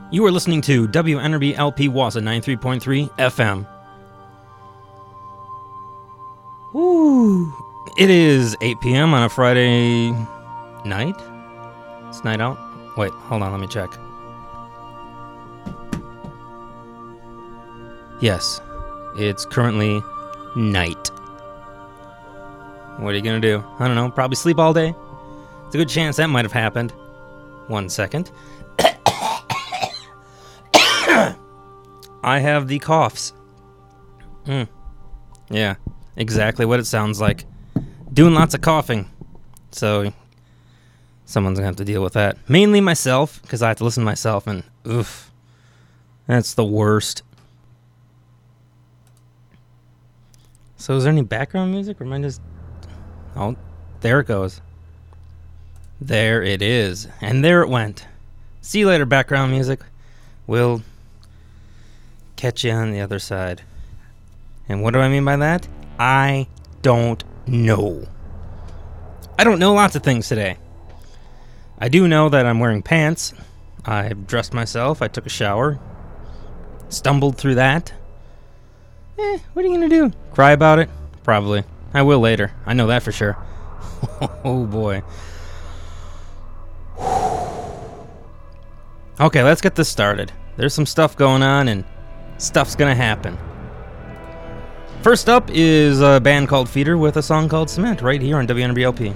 You are listening to WNRB LP Wausau 93.3 FM. Woo! It is 8 p.m. on a Friday night? It's night out? Wait, hold on, let me check. Yes, it's currently night. What are you gonna do? I don't know, probably sleep all day? It's a good chance that might have happened. 1 second. I have the coughs. Yeah, exactly what it sounds like. Doing lots of coughing. So, someone's gonna have to deal with that. Mainly myself, because I have to listen to myself, and oof. That's the worst. So, is there any background music? Or am I just... Oh, there it goes. There it is. And there it went. See you later, background music. We'll catch you on the other side. And what do I mean by that? I don't know. I don't know lots of things today. I do know that I'm wearing pants. I've dressed myself. I took a shower. Stumbled through that. What are you gonna do? Cry about it? Probably. I will later. I know that for sure. Oh boy. Okay, let's get this started. There's some stuff going on and stuff's gonna happen. First up is a band called Feeder with a song called Cement right here on WNRBLP.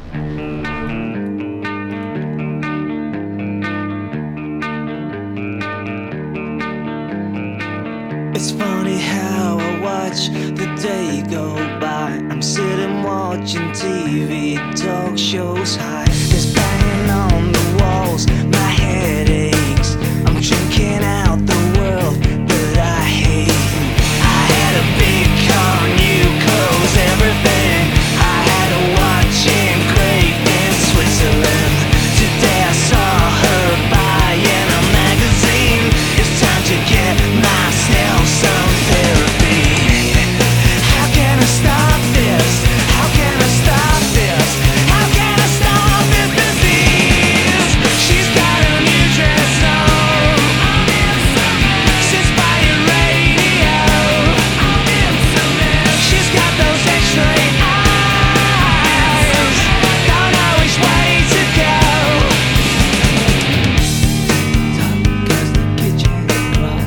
It's funny how I watch the day go by. I'm sitting watching TV, talk shows high. There's banging on the walls, my head aches. I'm drinking out the world that I hate. I had a big car, new clothes, everything. I had a watch in Crete in Switzerland. Today I saw her buying a magazine. It's time to get myself some therapy. How can I stop this? How can I stop this? How can I stop this disease? She's got a new dress on. Sits by your radio. She's got those X-ray eyes. Don't know which way to go. Top goes the kitchen clock.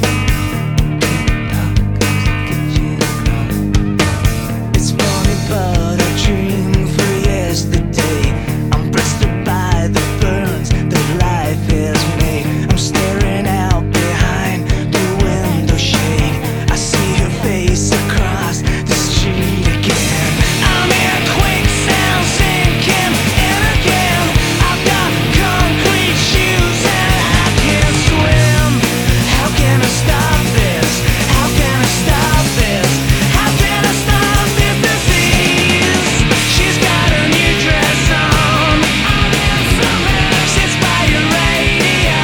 Top goes the kitchen clock. It's funny, but I dream for yesterday. I'm blasted by the burns that life has made. I'm staring out behind the window shade. I see her face across the street again. I'm in quicksand, sinking in again. I've got concrete shoes and I can't swim. How can I stop this? How can I stop this? How can I stop this disease? She's got her new dress on. Sits by your radio.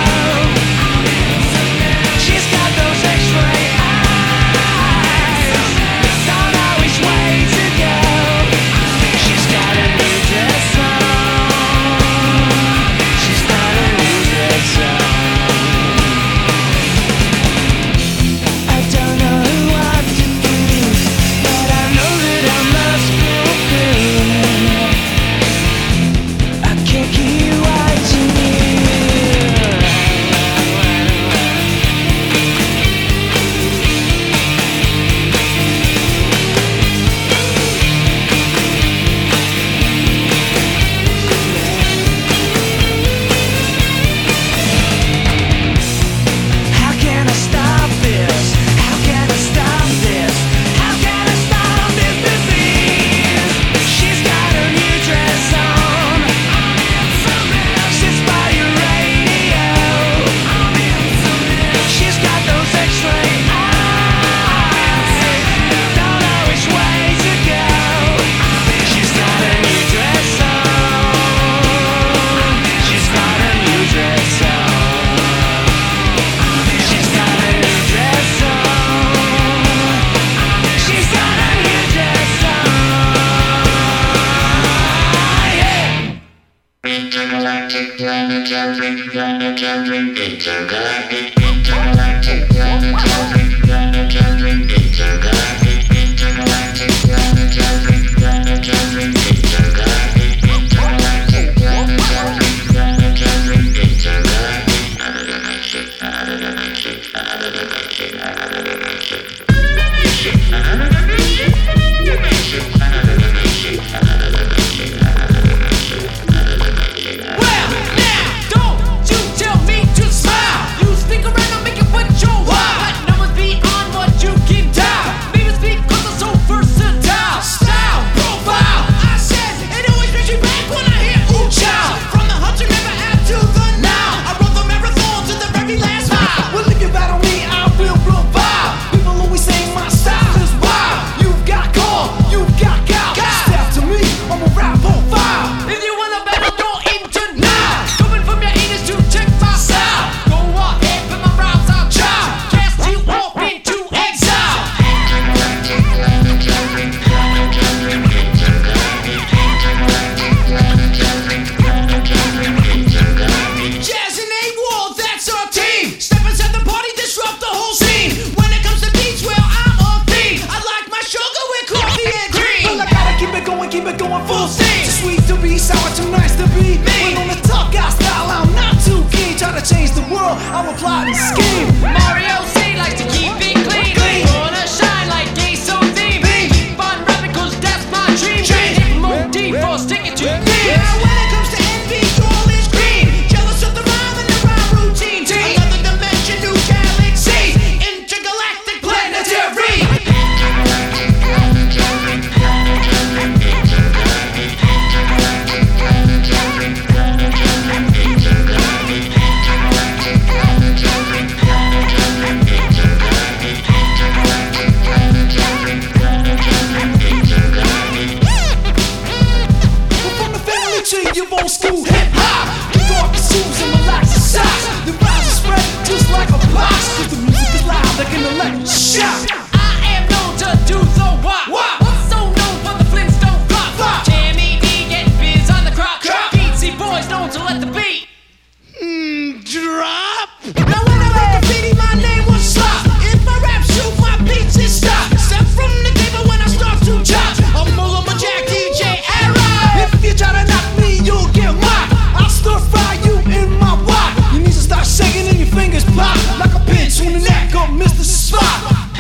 She's got those X-ray eyes. Don't know which way to go. She's got a new dress on. She's got a new dress on. I don't know what to do, but I know that I must fulfill. I can't keep watching you. How can I stop this? How can I stop this? How can I stop this disease? She's got her new dress on. Intergalactic planetary, planetary, intergalactic, intergalactic, planetary, planetary, intergalactic, intergalactic, planetary, planetary, intergalactic, intergalactic, planetary, planetary, intergalactic, another dimension, another dimension, another dimension, another dimension. Well, now, don't you tell me to smile. You speak around and make it what you want. But numbers beyond what you can dial. Maybe it's because I'm so versatile. Style, profile, I said, it always brings you back when I hear ooh child. From the Hudson River out to the Nile, I run the marathon to the very last mile. Well, if you battle me, I will provide. People always say my style is wild. You've got call, you've got gal. Step to me, I'm a rap profile. If you wanna battle, don't aim tonight. Coming from your anus to check my style. Go ahead, put my rhymes I'll try. Cast you off into exile. Jazz and A-Wall, that's our team. Step inside the party, disrupt the whole scene. When it comes to beats, well, I'm on theme. I like my sugar with coffee and cream. Well, I gotta keep it going full steam. Too sweet to be sour, too nice to be me. When on the tough guy style, I'm not too keen. Try to change the world, I'm a plot and scheme. Mario C likes to keep it clean. Wanna shine like gay so theme. Keep on rapping 'cause that's my dream. Hit motif or stick it to me. Now when it comes to envy, all is green. Jealous of the rhyme and the rhyme routine. Another dimension, new galaxy. Intergalactic planetary. We're from the family tree, you old school hip hop. Kick off your shoes and relax your socks. The rhymes are spread just like a box. 'Cause the music is loud like an electric shock. I am known to do the what? Also known for the Flintstone flop. Jammy D get biz on the crop. Beatsy boys known to let the beat drop. Now when I wrote graffiti, my name was Slop. If I rap shoot, my beats is stop. Step from the table when I start to chop. I'm Mullah Jack DJ era. If you try to knock me, you'll get mocked. I'll stir fry you in my wok. Your knees will start shaking and your fingers pop like a pinch on the neck of Mr. Spock.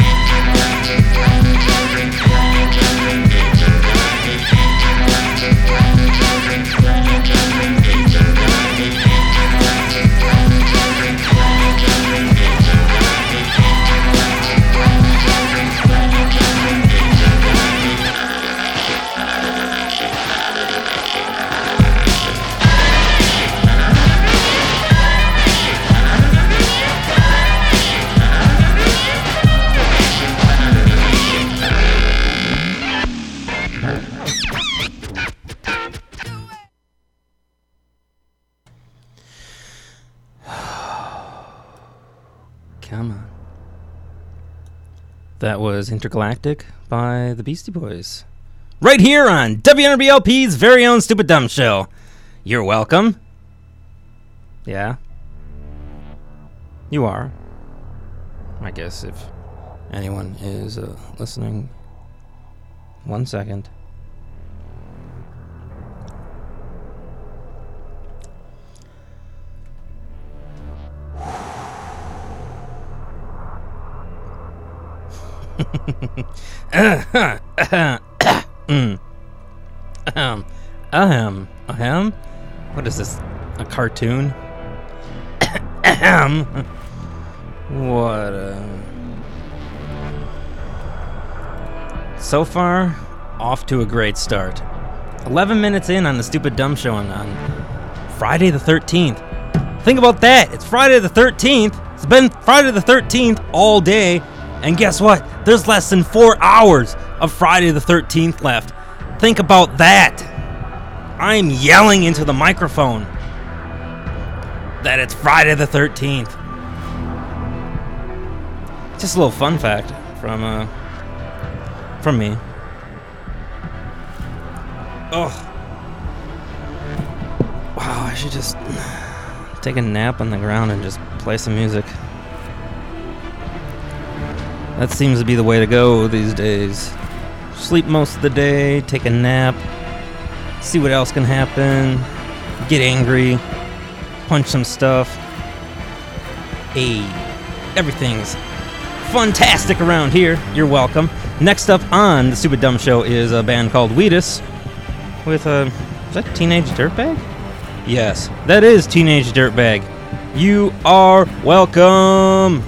Come on. That was Intergalactic by the Beastie Boys. Right here on WNRBLP's very own Stupid Dumb Show. You're welcome. Yeah. You are. I guess if anyone is listening. 1 second. What is this? A cartoon? What So far, off to a great start. 11 minutes in on the Stupid Dumb Show on Friday the 13th. Think about that. It's Friday the 13th. It's been Friday the 13th all day. And guess what? There's less than 4 hours of Friday the 13th left. Think about that. I'm yelling into the microphone that it's Friday the 13th. Just a little fun fact from me. Oh. Wow, I should just take a nap on the ground and just play some music. That seems to be the way to go these days. Sleep most of the day, take a nap, see what else can happen, get angry, punch some stuff. Hey, everything's fantastic around here. You're welcome. Next up on the Stupid Dumb Show is a band called Wheatus with is that Teenage Dirtbag? Yes, that is Teenage Dirtbag. You are welcome.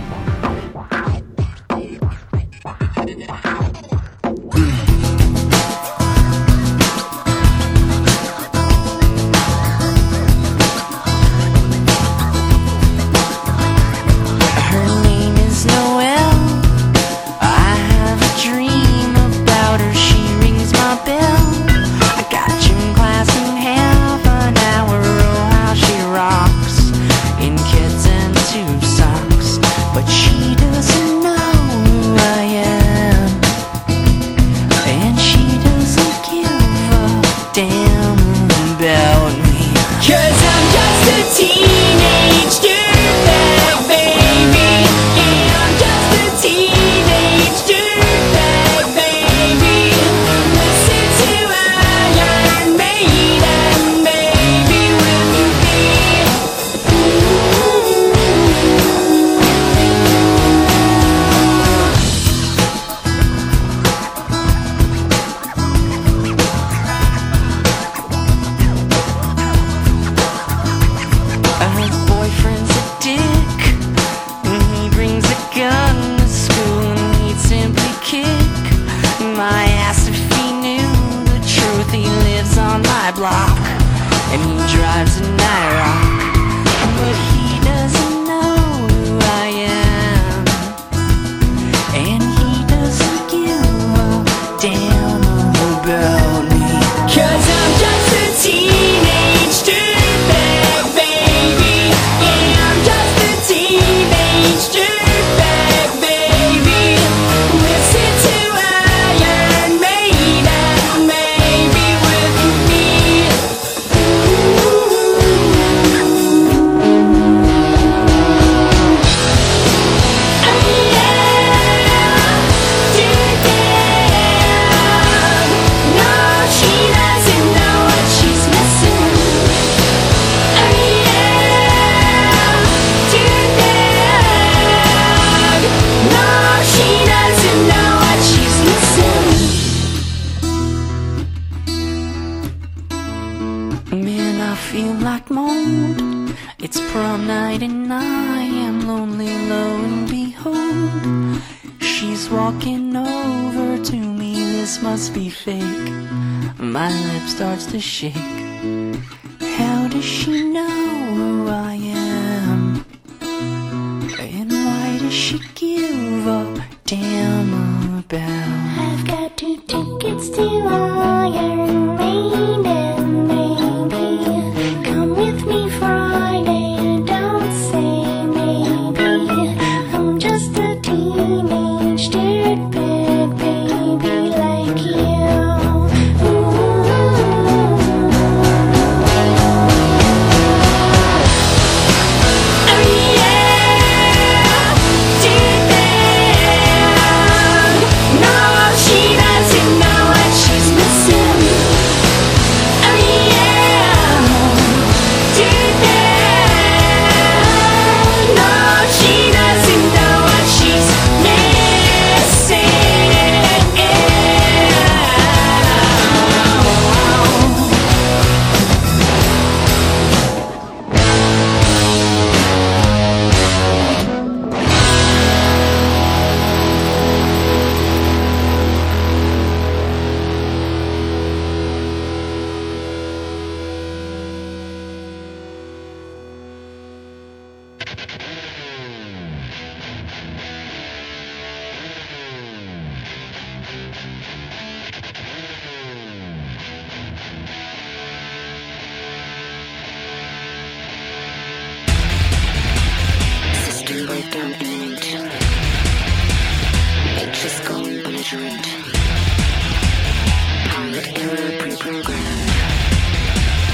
Starts to shake. How does she know who I am? And why does she give a damn about? I've got 2 tickets to Iron Maiden, baby. Come with me Friday, don't say maybe. I'm just a teenage dirtbag baby like you. Breakdown imminent. Anxious going belligerent. Pilot error pre-programmed.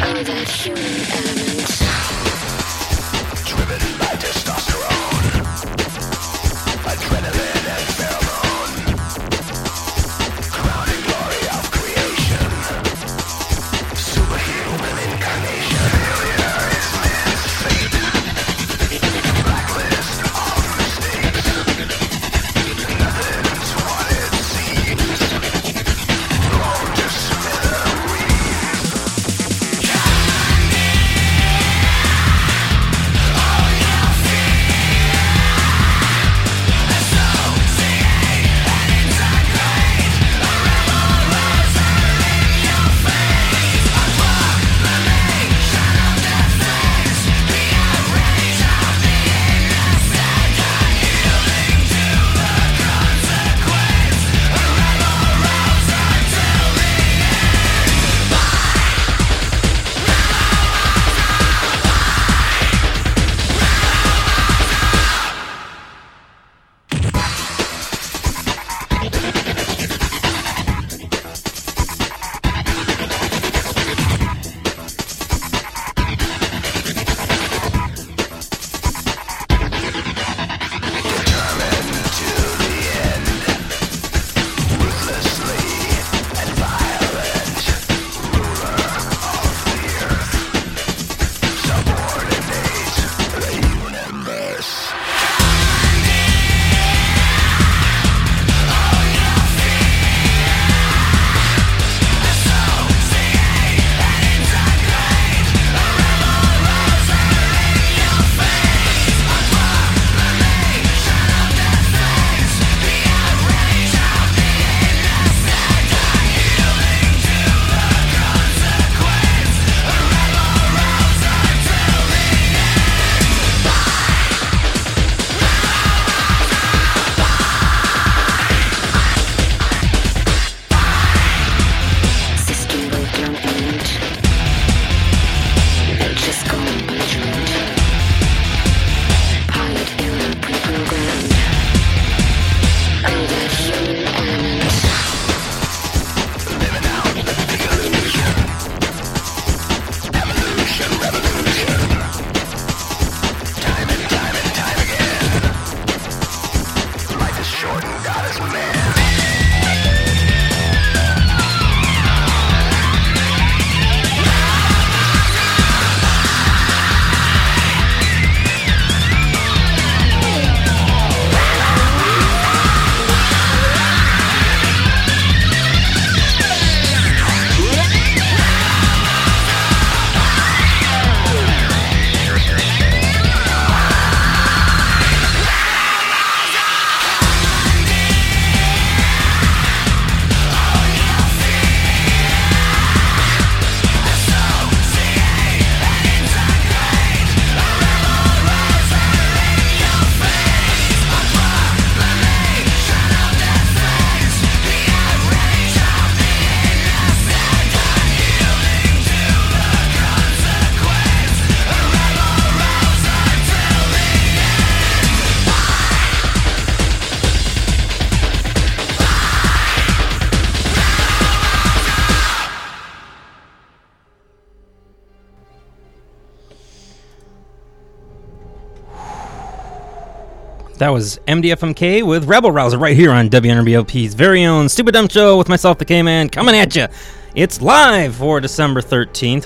That was MDFMK with Rebel Rouser right here on WNRBLP's very own Stupid Dumb Show with myself, the K-Man, coming at you. It's live for December 13th,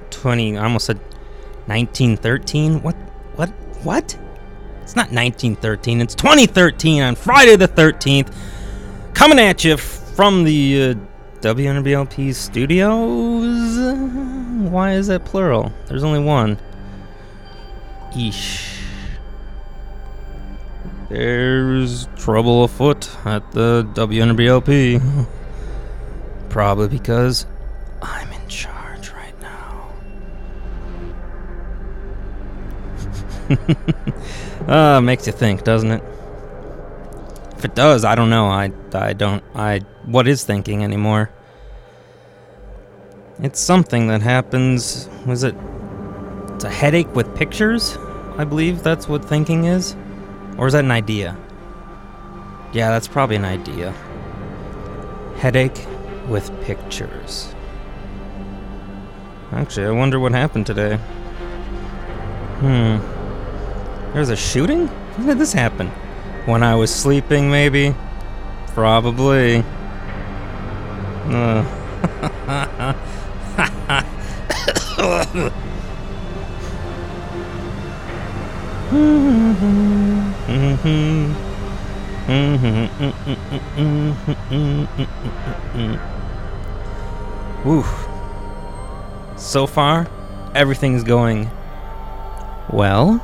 I almost said 1913. What? It's not 1913, it's 2013 on Friday the 13th. Coming at you from the WNRBLP studios. Why is that plural? There's only one. Eesh. There's trouble afoot at the WNRBLP. Probably because I'm in charge right now. Makes you think, doesn't it? If it does, I don't know. What is thinking anymore? It's something that happens. It's a headache with pictures? I believe that's what thinking is. Or is that an idea? Yeah, that's probably an idea. Headache with pictures. Actually, I wonder what happened today. There's a shooting? When did this happen? When I was sleeping, maybe? Probably. Oof. So far, everything's going well.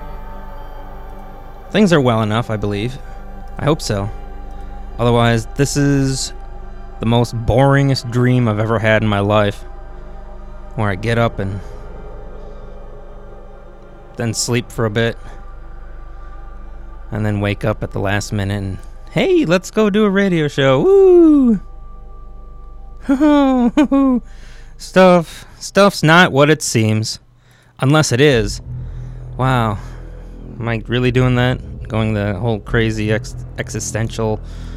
Things are well enough, I believe. I hope so. Otherwise, this is the most boringest dream I've ever had in my life. Where I get up and then sleep for a bit. And then wake up at the last minute and, hey, let's go do a radio show. Woo! Stuff's not what it seems. Unless it is. Wow. Am I really doing that? Going the whole crazy existential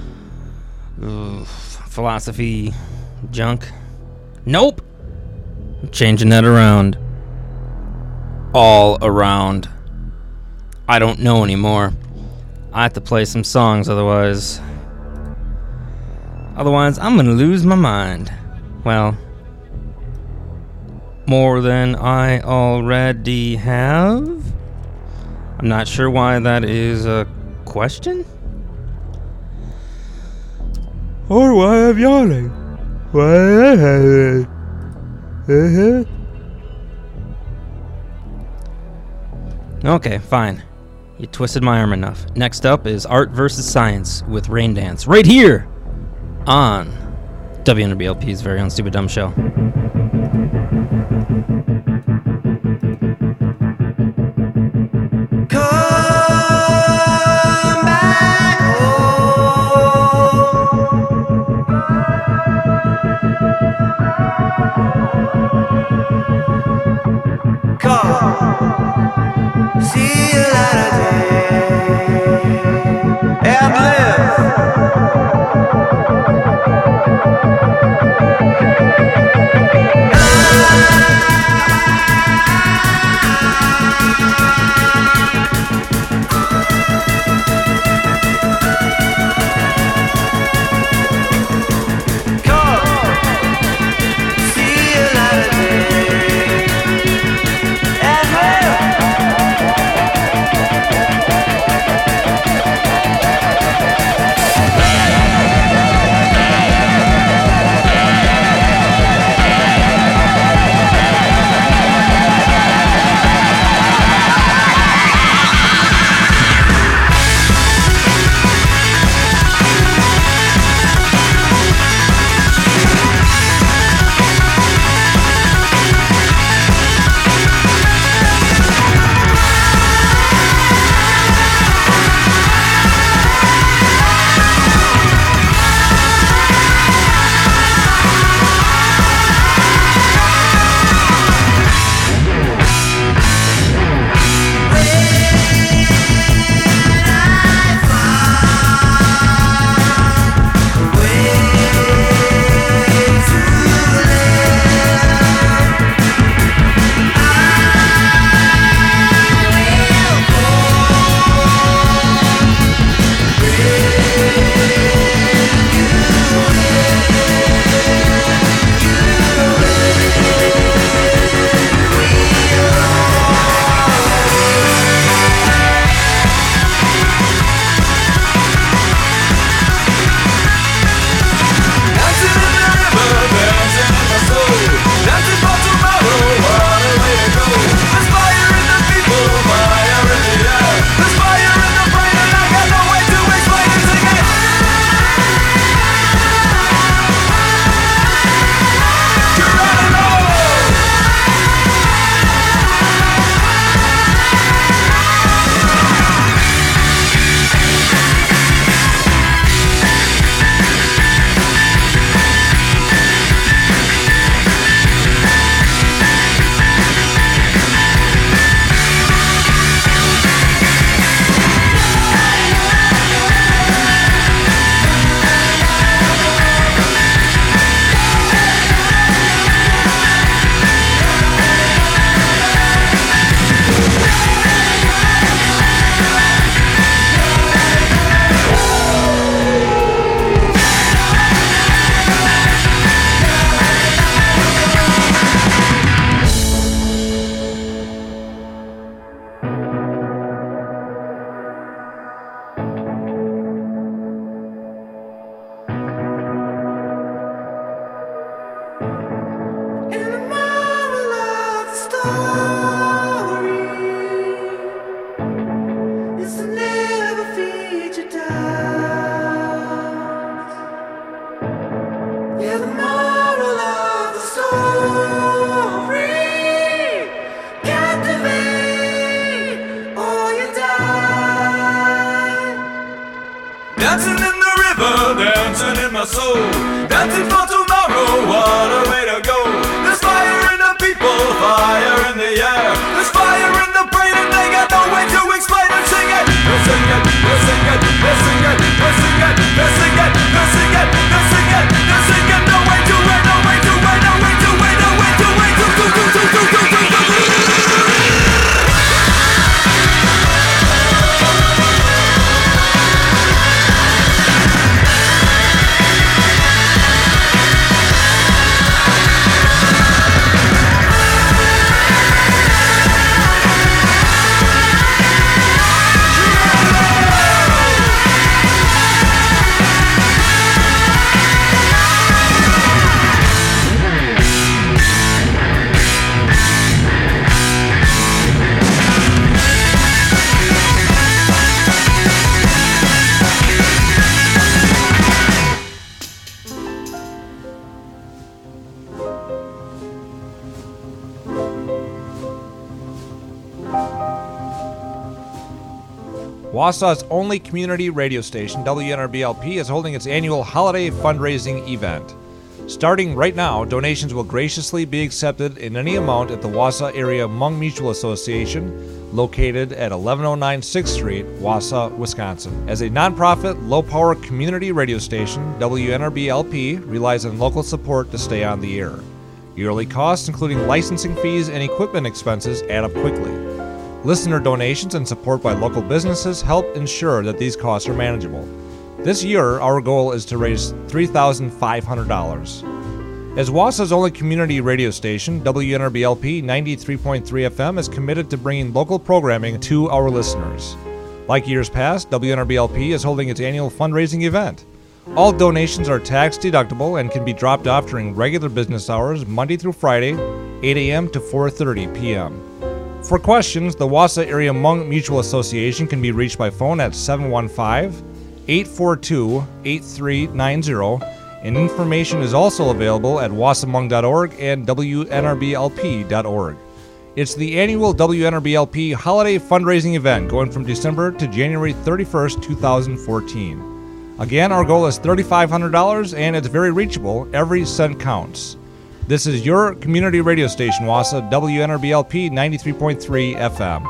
philosophy junk? Nope! I'm changing that around. All around. I don't know anymore. I have to play some songs, otherwise I'm gonna lose my mind. Well, more than I already have? I'm not sure why that is a question. Or why I'm yawning. Okay, fine. You twisted my arm enough. Next up is Art vs. Science with Rain Dance, right here on WNBLP's very own Stupid Dumb Show. story. It's to never feature doubt. Yeah, the moral of the story. Captivate or you die. Dancing in the river, dancing in my soul. Dancing for tomorrow, what a way to go. There's fire in the people, fire in the air. There's fire in the brain and they got no way to explain it. Sing it, we'll sing it, we'll sing it, we'll sing it, we'll sing it, we'll sing it, we'll sing it, we'll sing it, we'll sing it. No way to wait, no way to wait, no way to wait, no way to wait, do. Wausau's only community radio station, WNRBLP, is holding its annual holiday fundraising event. Starting right now, donations will graciously be accepted in any amount at the Wausau Area Hmong Mutual Association, located at 1109 6th Street, Wausau, Wisconsin. As a nonprofit, low-power community radio station, WNRBLP relies on local support to stay on the air. Yearly costs, including licensing fees and equipment expenses, add up quickly. Listener donations and support by local businesses help ensure that these costs are manageable. This year, our goal is to raise $3,500. As Wausau's only community radio station, WNRBLP 93.3 FM is committed to bringing local programming to our listeners. Like years past, WNRBLP is holding its annual fundraising event. All donations are tax deductible and can be dropped off during regular business hours, Monday through Friday, 8 a.m. to 4:30 p.m. For questions, the Wausau Area Hmong Mutual Association can be reached by phone at 715-842-8390, and information is also available at wausauhmong.org and WNRBLP.org. It's the annual WNRBLP holiday fundraising event going from December to January 31st, 2014. Again, our goal is $3,500 and it's very reachable. Every cent counts. This is your community radio station, Wausau, WNRBLP 93.3 FM.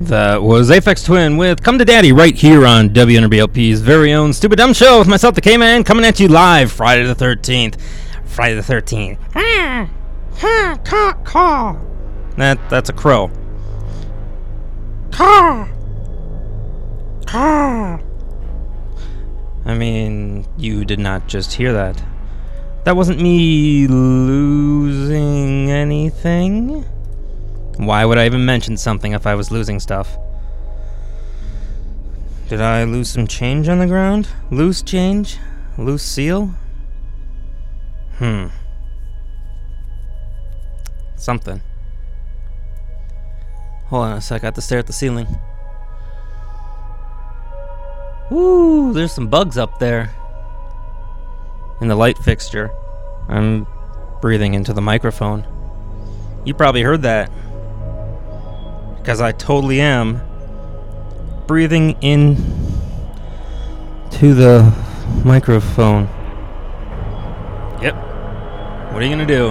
That was Aphex Twin with Come to Daddy right here on WNRBLP's very own Stupid Dumb Show with myself, the K-Man, coming at you live Friday the 13th. Friday the 13th. Caw. That's a crow. Caw. I mean, you did not just hear that. That wasn't me losing anything. Why would I even mention something if I was losing stuff? Did I lose some change on the ground? Loose change? Loose seal? Something. Hold on a sec, I have to stare at the ceiling. Ooh, there's some bugs up there. In the light fixture. I'm breathing into the microphone. You probably heard that. Because I totally am breathing in to the microphone. Yep. What are you gonna do?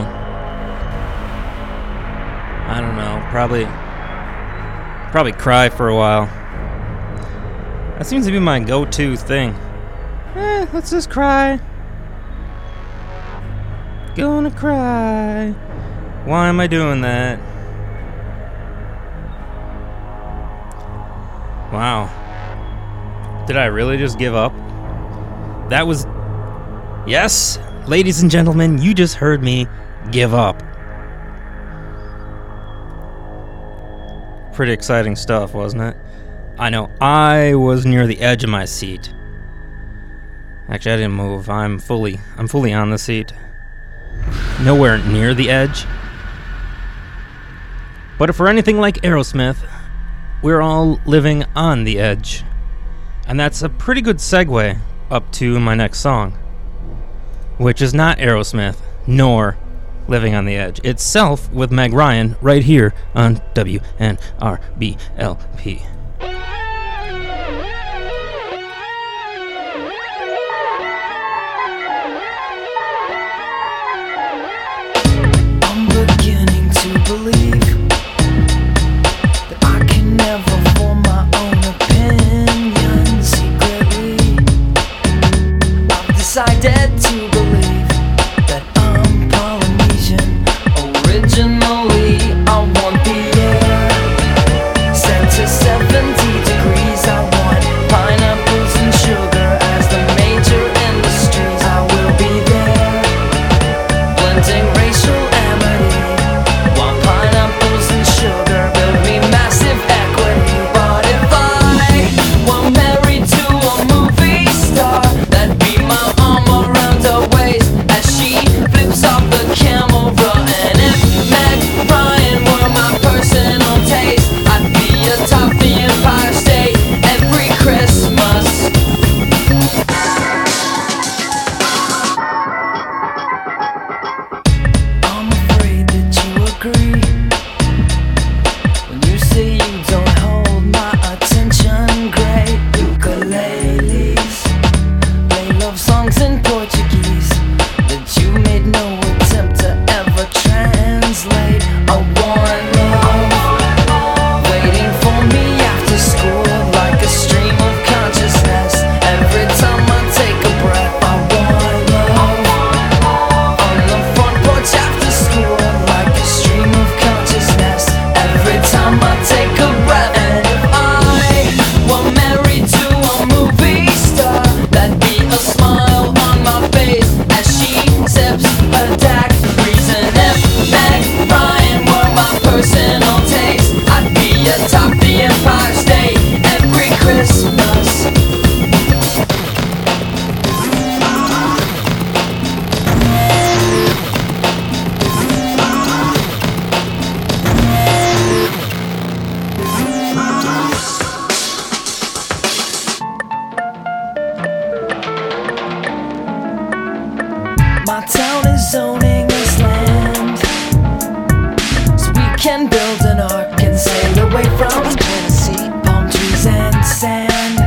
I don't know. Probably cry for a while. That seems to be my go-to thing. Let's just cry. Gonna cry. Why am I doing that? Wow. Did I really just give up? That was... Yes, ladies and gentlemen, you just heard me give up. Pretty exciting stuff, wasn't it? I know, I was near the edge of my seat. Actually, I didn't move. I'm fully on the seat. Nowhere near the edge. But if we're anything like Aerosmith, we're all living on the edge. And that's a pretty good segue up to my next song, which is not Aerosmith, nor Living on the Edge. It's Self with Meg Ryan right here on WNRBLP. I'm beginning to believe that I can never form my own opinion secretly. I've decided to believe that I'm Polynesian. Originally, I want the air set to 70 degrees. I want pineapples and sugar as the major industries. I will be there, blending racial amity, while pineapples and sugar build me massive equity. But if I were married to a movie star, that'd be my arm around her waist as she flips off the camera. And if Meg Ryan were my personal taste, I'd be atop the Empire State every Christmas. I'm afraid that you agree when you say you don't hold my attention. Great ukuleles play love songs in Portuguese that you made no attempt to ever translate. I want love waiting for me after school like a stream of consciousness. Every time I take a breath, I want love on the front porch after school like a stream of consciousness. Every time I take a breath. And if I were married to a movie star, that'd be a smile on my face as she sips a daiquiris. And if Meg Ryan were my personal taste, I'd be atop the Empire State every Christmas. My town is zoning this land, so we can build an ark and sail away from Tennessee, palm trees and sand.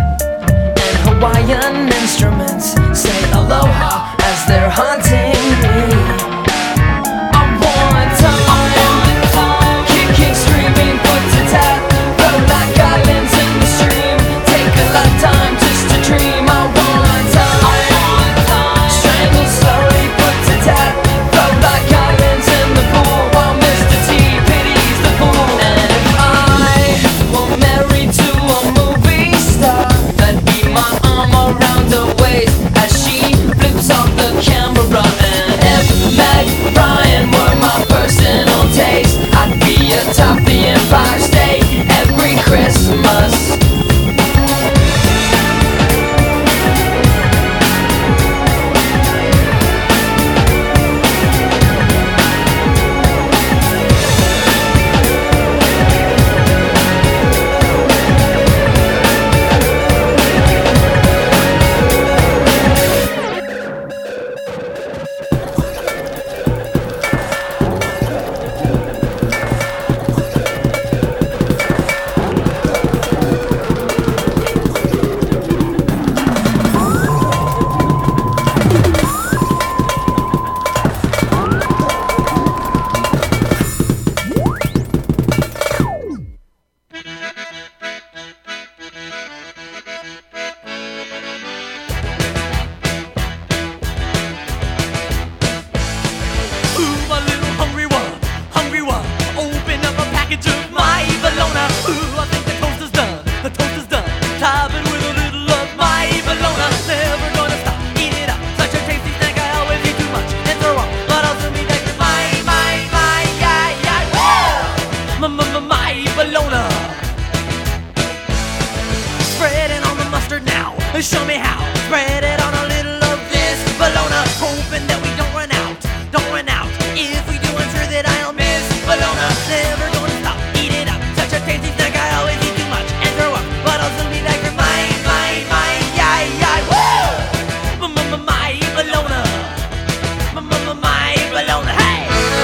Show me how. Spread it on a little of this bologna, hoping that we don't run out. Don't run out. If we do, I'm sure that I'll miss bologna. Never gonna stop. Eat it up. Such a tasty snack. I always eat too much and throw up, but I'll still be back for mine, yeah, woo! My bologna. My bologna. Hey!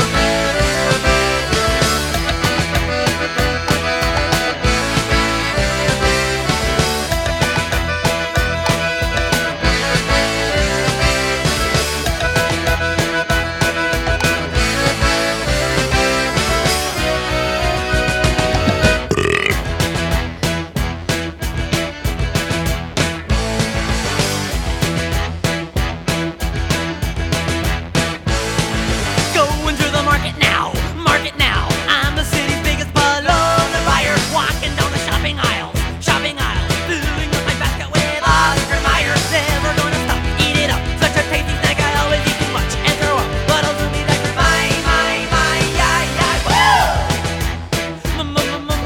Going through the market now. I'm the city's biggest bologna buyer. Walking down the shopping aisles, filling up my basket with Oscar Mayer. Never gonna stop, eat it up. Such a tasty snack, I always eat too much and throw up, but I'll still be back for my, yeah, woo! My, yeah, woo!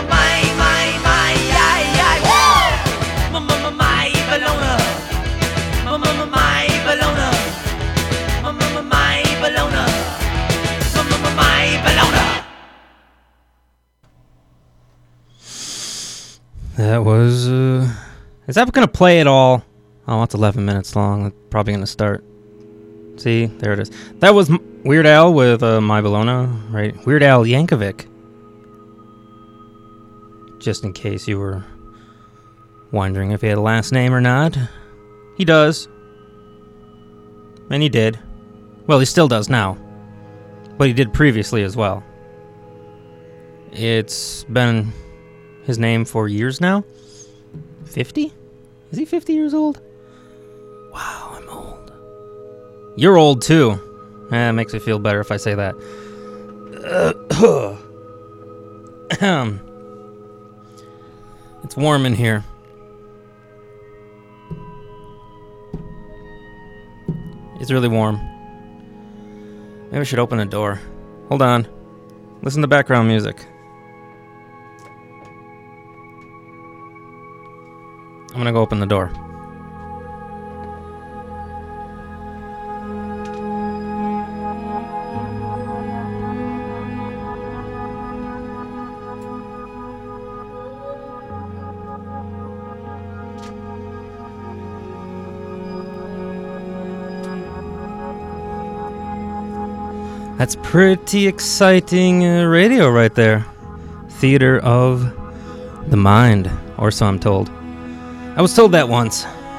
My bologna. My bologna. My bologna. My bologna. That was, is that gonna play at all? Oh, it's 11 minutes long. It's probably gonna start. See, there it is. That was Weird Al with My Bologna, right? Weird Al Yankovic. Just in case you were wondering if he had a last name or not. He does. And he did. Well, he still does now. But he did previously as well. It's been his name for years now. 50? Is he 50 years old? Wow, I'm old. You're old too. It makes me feel better if I say that. It's warm in here. It's really warm. Maybe I should open a door. Hold on. Listen to background music. I'm gonna go open the door. That's pretty exciting radio right there. Theater of the mind, or so I'm told. I was told that once.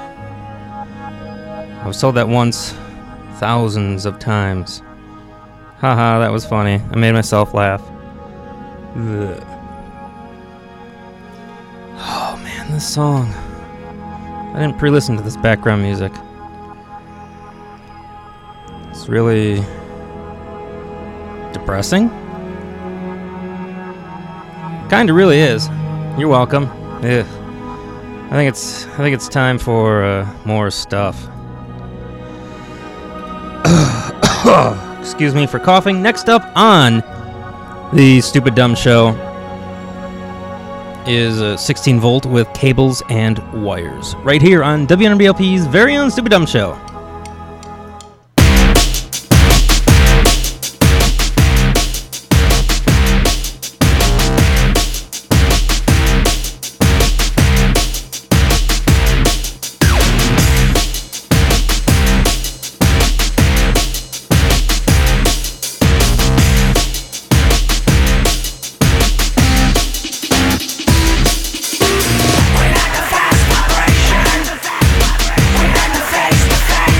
Thousands of times. Haha, that was funny. I made myself laugh. Ugh. Oh man, this song. I didn't pre-listen to this background music. It's really depressing. Kinda really is. You're welcome. Ugh. I think it's time for more stuff. Excuse me for coughing. Next up on the Stupid Dumb Show is 16 Volt with Cables and Wires. Right here on WNRBLP's very own Stupid Dumb Show. Face to face.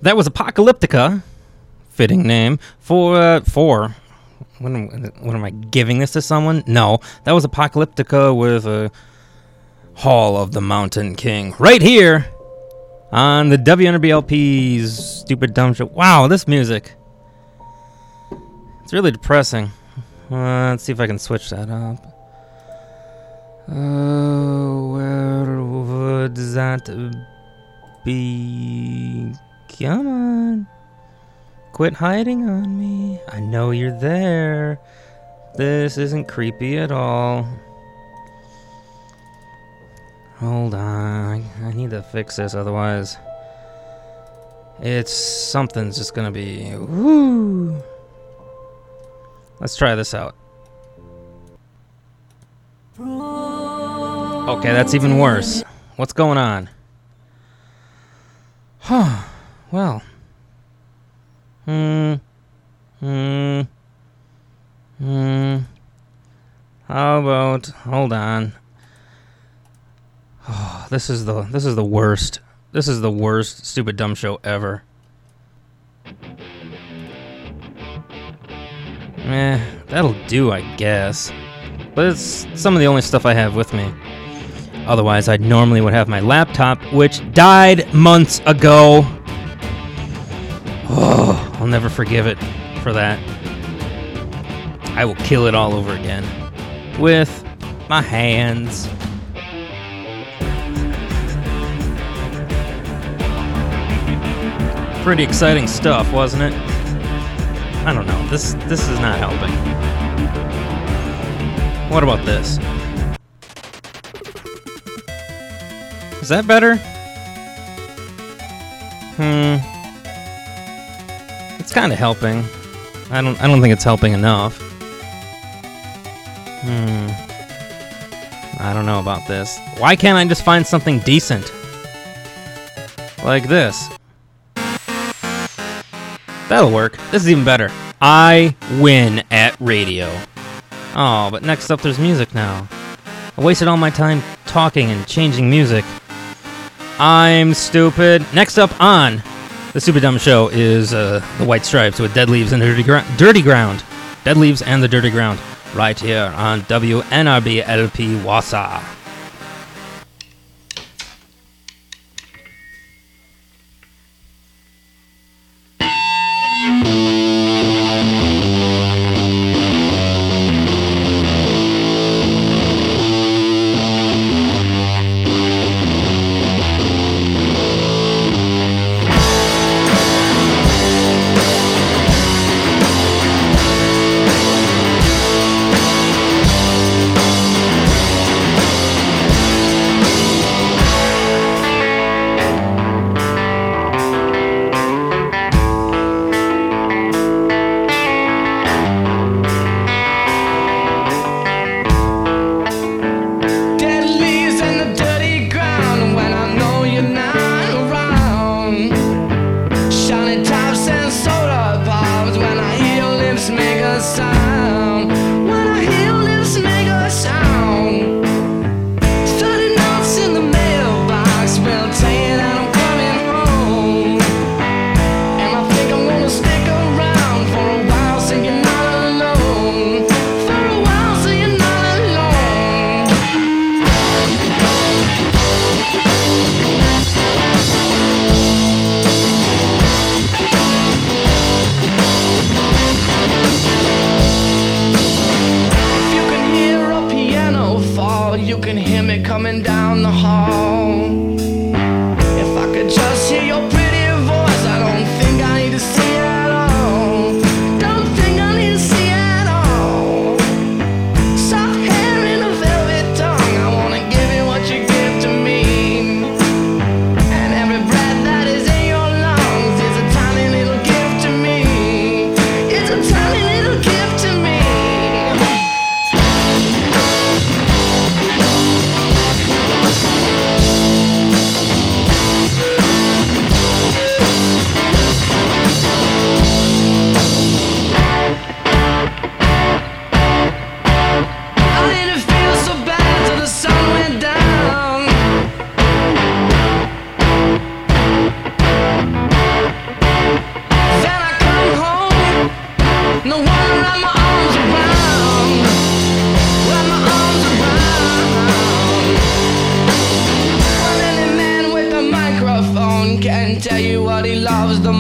That was Apocalyptica, fitting name, for... What am I giving this to someone? No, that was Apocalyptica with Hall of the Mountain King. Right here on the WNRBLP's Stupid Dumb Show. Wow, this music. It's really depressing. Let's see if I can switch that up. Where would that be? Come on. Quit hiding on me. I know you're there. This isn't creepy at all. Hold on. I need to fix this, otherwise something's just gonna be... Woo! Let's try this out. Okay, that's even worse. What's going on? Huh. Well... How about... Hold on. Oh, this is the worst. This is the worst Stupid Dumb Show ever. That'll do, I guess. But it's some of the only stuff I have with me. Otherwise, I normally would have my laptop, which died months ago. Oh, I'll never forgive it for that. I will kill it all over again. With my hands. Pretty exciting stuff, wasn't it? I don't know. This is not helping. What about this? Is that better? It's kind of helping. I don't think it's helping enough. I don't know about this. Why can't I just find something decent? Like this. That'll work. This is even better. I win at radio. Oh, but next up there's music now. I wasted all my time talking and changing music. I'm stupid. Next up on the Stupid Dumb Show is the White Stripes with Dead Leaves and Dirty Ground. Dead Leaves and the Dirty Ground. Right here on WNRB LP Wausau.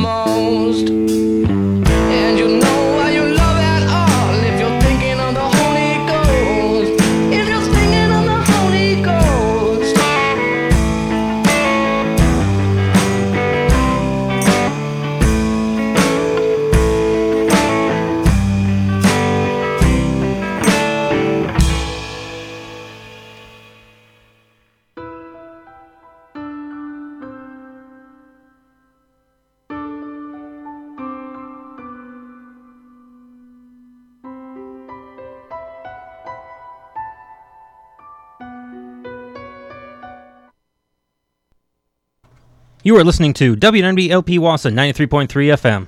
most. And you know why you love at all if you're thinking of the Holy Ghost. If you're thinking of the Holy Ghost. You are listening to WNBLP Wassa 93.3 FM.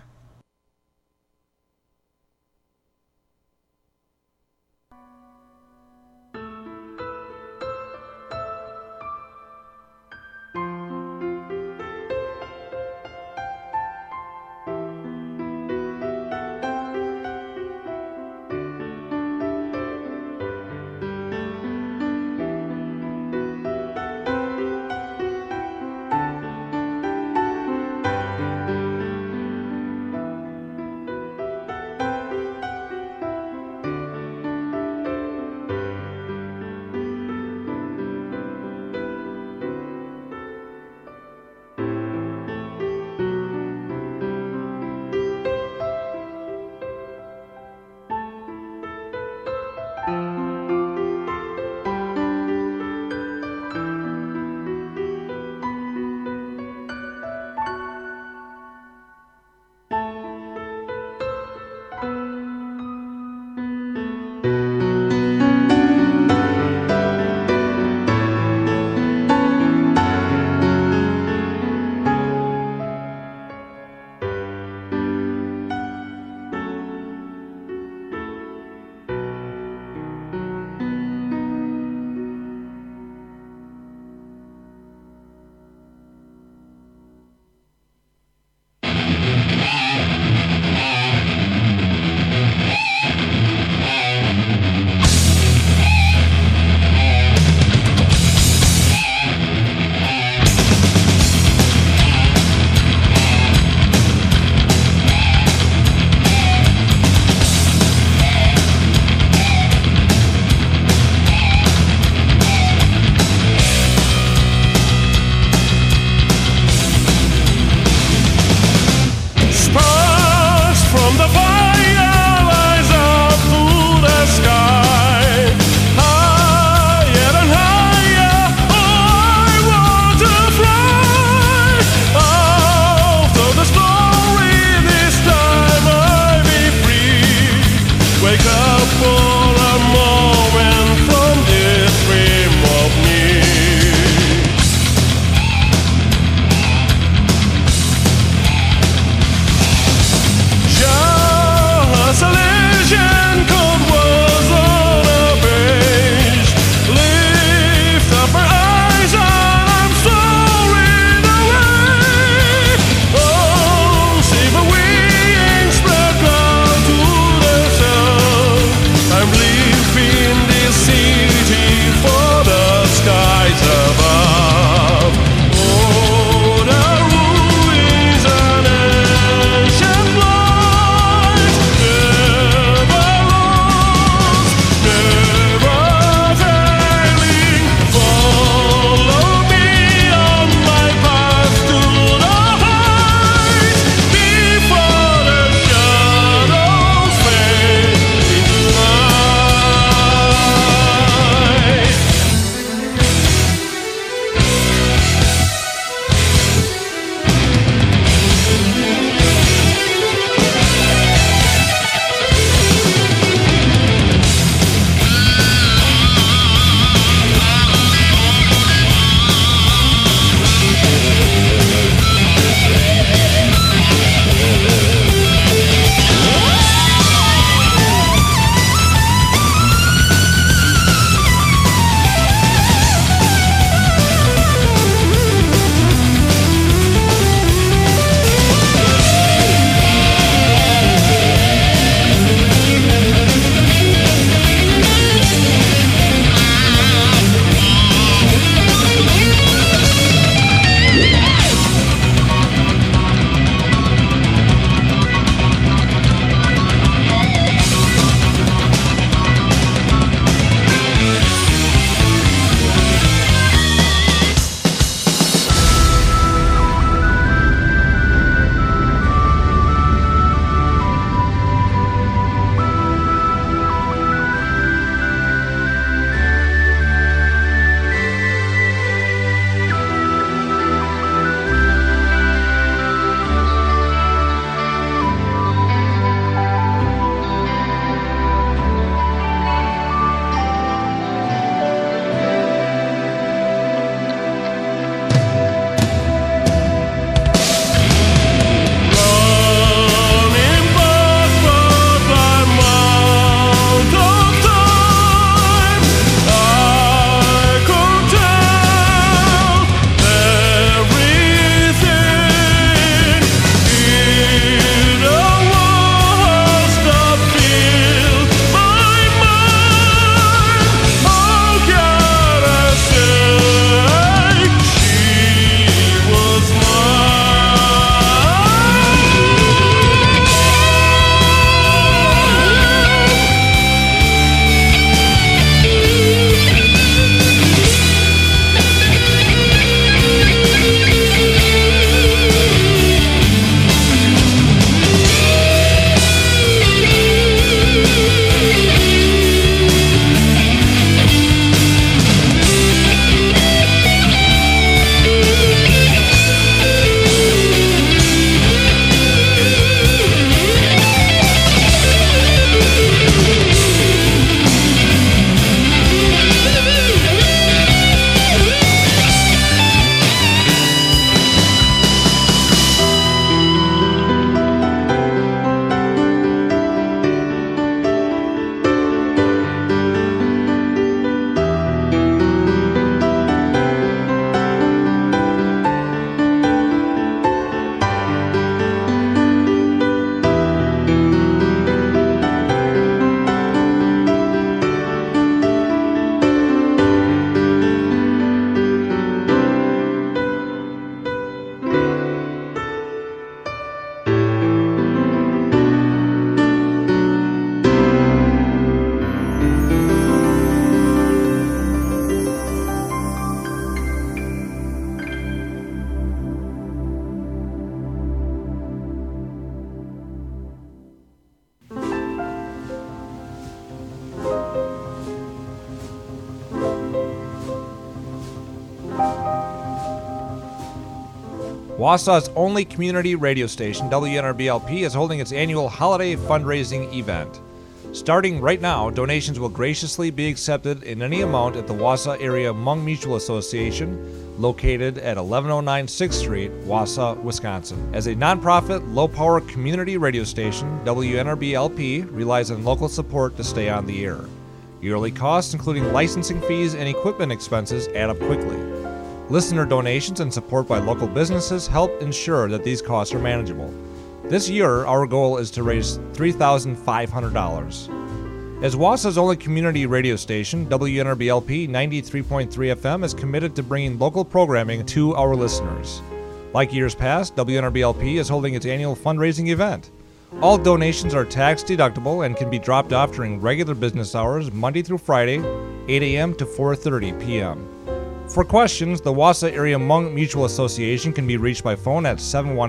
Wausau's only community radio station, WNRBLP, is holding its annual holiday fundraising event. Starting right now, donations will graciously be accepted in any amount at the Wausau Area Hmong Mutual Association, located at 1109 6th Street, Wausau, Wisconsin. As a nonprofit, low-power community radio station, WNRBLP relies on local support to stay on the air. Yearly costs, including licensing fees and equipment expenses, add up quickly. Listener donations and support by local businesses help ensure that these costs are manageable. This year, our goal is to raise $3,500. As Wausau's only community radio station, WNRBLP 93.3 FM is committed to bringing local programming to our listeners. Like years past, WNRBLP is holding its annual fundraising event. All donations are tax deductible and can be dropped off during regular business hours, Monday through Friday, 8 a.m. to 4:30 p.m. For questions, the Wausau Area Hmong Mutual Association can be reached by phone at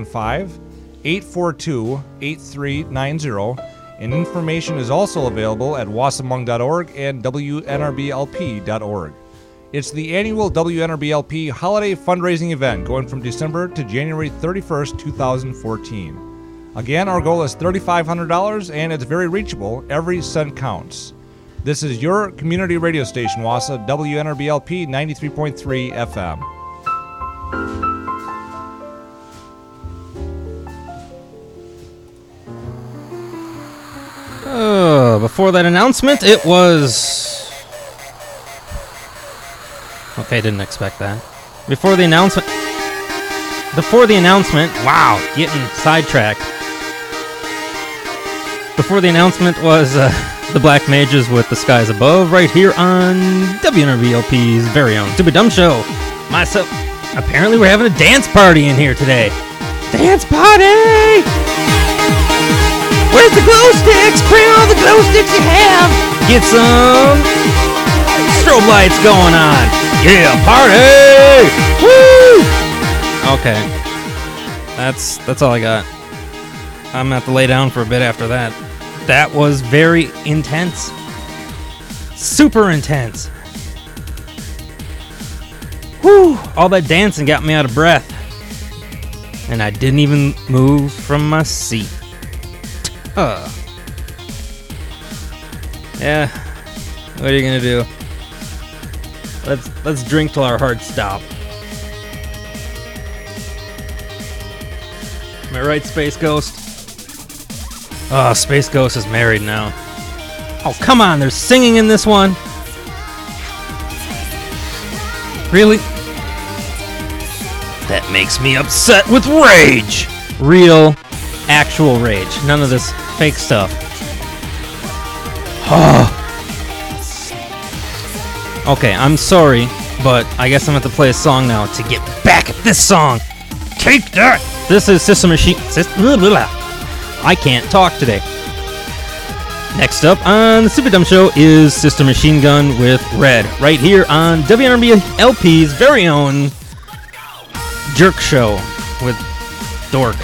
715-842-8390, and information is also available at wausauhmong.org and WNRBLP.org. It's the annual WNRBLP holiday fundraising event going from December to January 31st, 2014. Again, our goal is $3,500, and it's very reachable. Every cent counts. This is your community radio station, Wausau, WNRBLP 93.3 FM. Before that announcement, it was... Okay, didn't expect that. Before the announcement, wow, getting sidetracked. Before the announcement was the Black Mages with The Skies Above, right here on WNRBLP's very own Stupid Dumb Show. Myself, apparently we're having a dance party in here today. Dance party! Where's the glow sticks? Bring all the glow sticks you have. Get some strobe lights going on. Yeah, party! Woo! Okay, that's all I got. I'm gonna have to lay down for a bit after that. That was very intense. Super intense. Whew! All that dancing got me out of breath. And I didn't even move from my seat. Yeah. What are you gonna do? Let's drink till our hearts stop. Am I right, Space Ghost? Oh, Space Ghost is married now. Oh, come on, there's singing in this one. Really? That makes me upset with rage. Real, actual rage. None of this fake stuff. Oh. Okay, I'm sorry, but I guess I'm going to play a song now to get back at this song. Take that! This is System Machine... I can't talk today. Next up on the Super Dumb Show is System Machine Gun with Red, right here on WNRBLP's very own Jerk Show with Dork.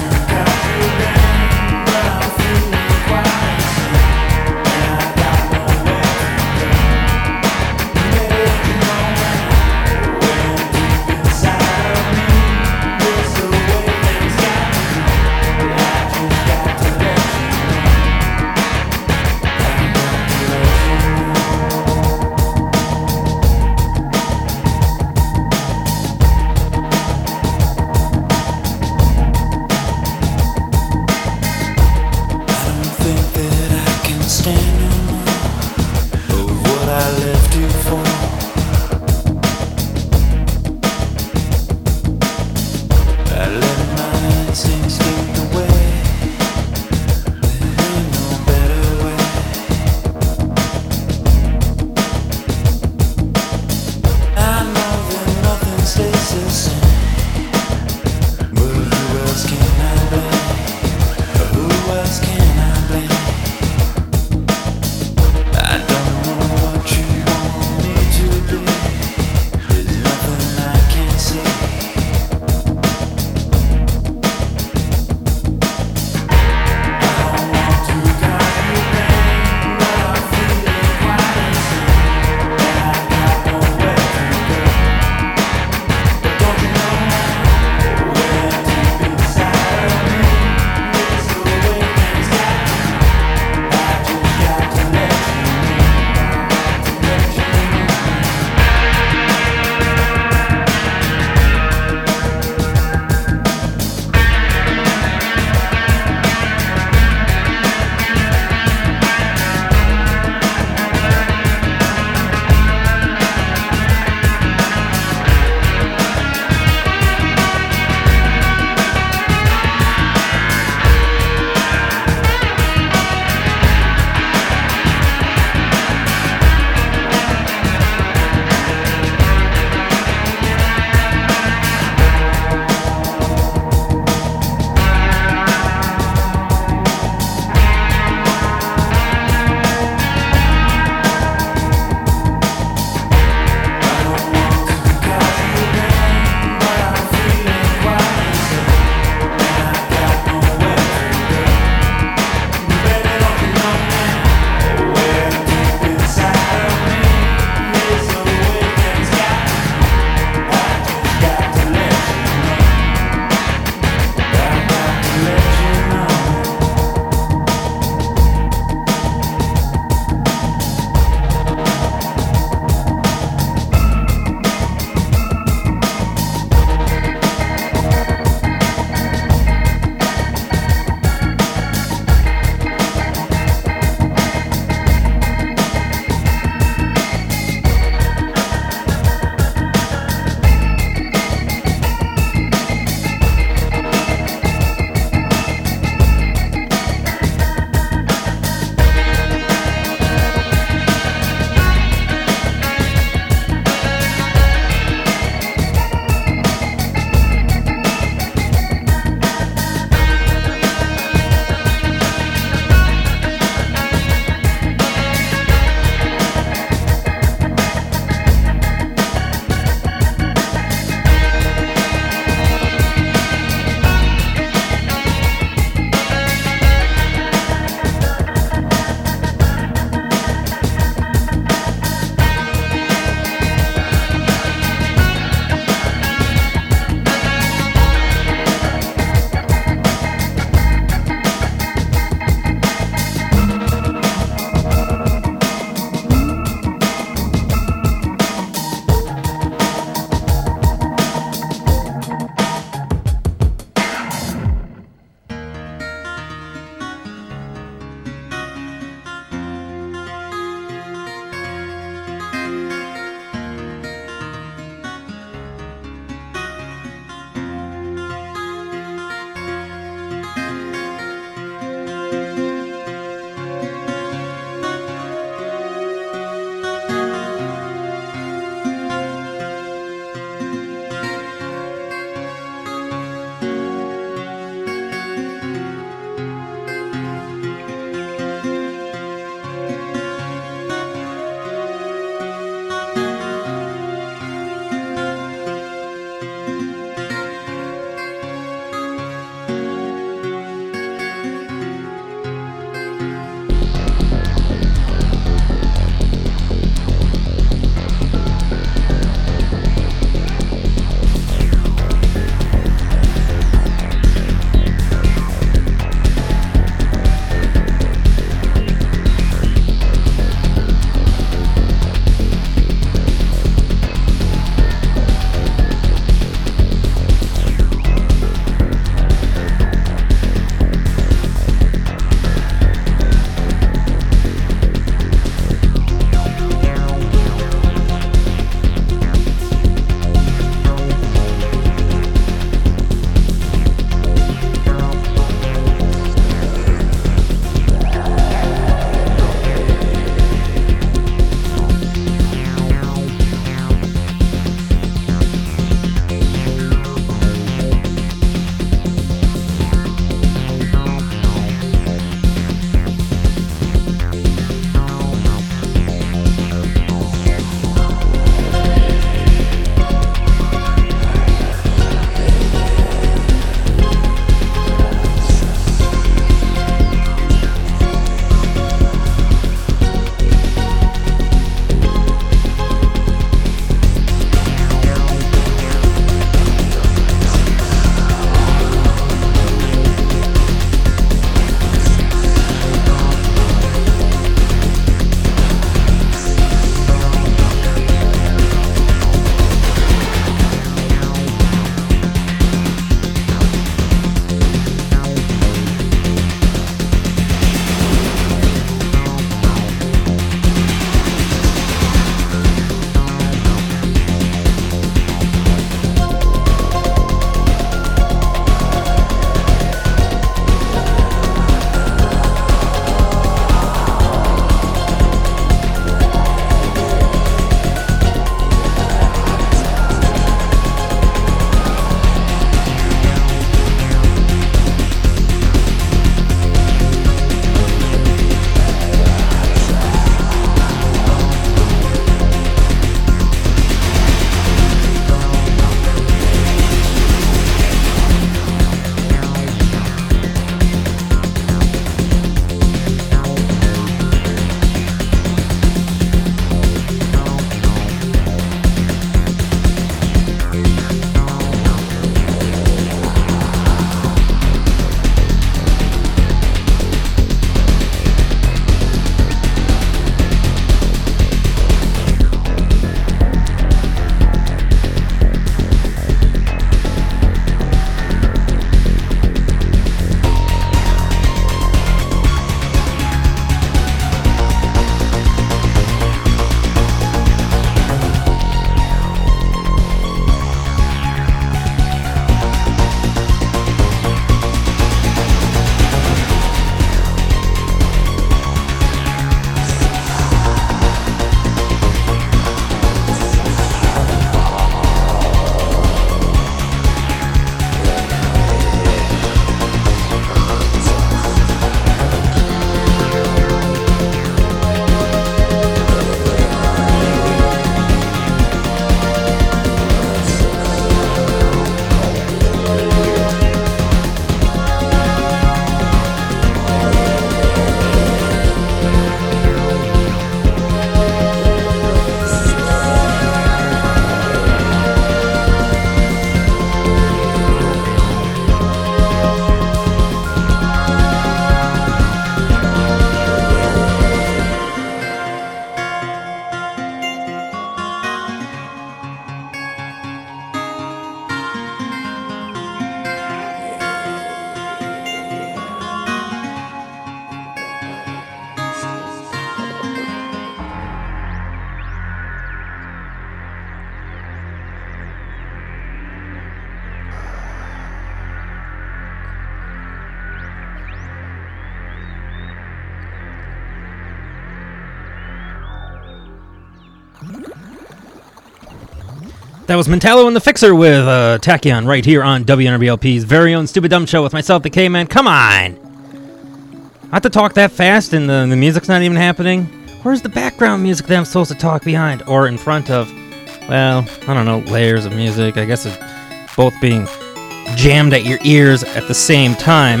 That was Mentallo and the Fixer with Tachyon right here on WNRBLP's very own Stupid Dumb Show with myself, the K-Man. Come on! I have to talk that fast and the music's not even happening? Where's the background music that I'm supposed to talk behind? Or in front of? Well, I don't know, layers of music. I guess it's both being jammed at your ears at the same time.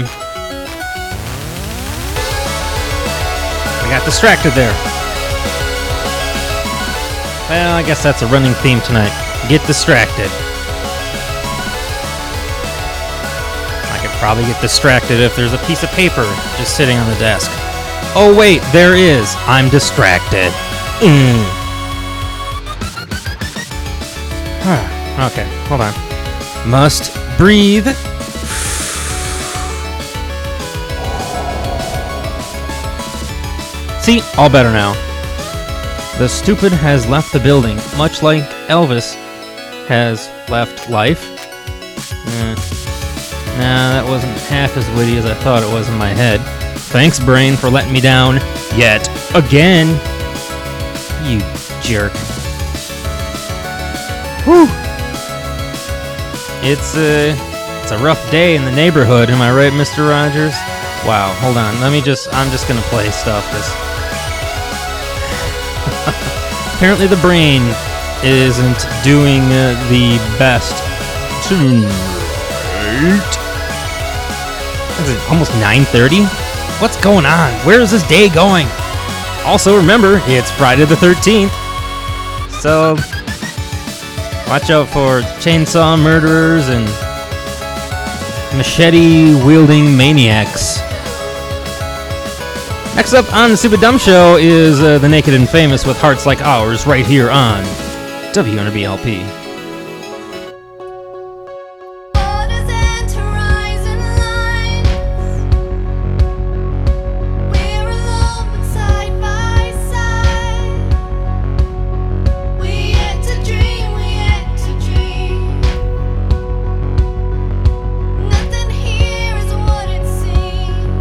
I got distracted there. Well, I guess that's a running theme tonight. Get distracted. I could probably get distracted if there's a piece of paper just sitting on the desk. Oh wait, there is. I'm distracted. Okay, hold on. Must breathe. See, all better now. The stupid has left the building, much like Elvis has left life. Nah, that wasn't half as witty as I thought it was in my head. Thanks, brain, for letting me down yet again. You jerk. Whew. It's a rough day in the neighborhood, am I right, Mr. Rogers? Wow, hold on. I'm just gonna play stuff. Apparently the brain isn't doing the best tonight. Is it almost 9:30? What's going on? Where is this day going? Also, remember, it's Friday the 13th. So, watch out for chainsaw murderers and machete-wielding maniacs. Next up on the Stupid Dumb Show is The Naked and Famous with Hearts Like Ours right here on WNRBLP. Borders and horizon lines. We're alone but side by side. We yet to dream, we yet to dream. Nothing here is what it seems.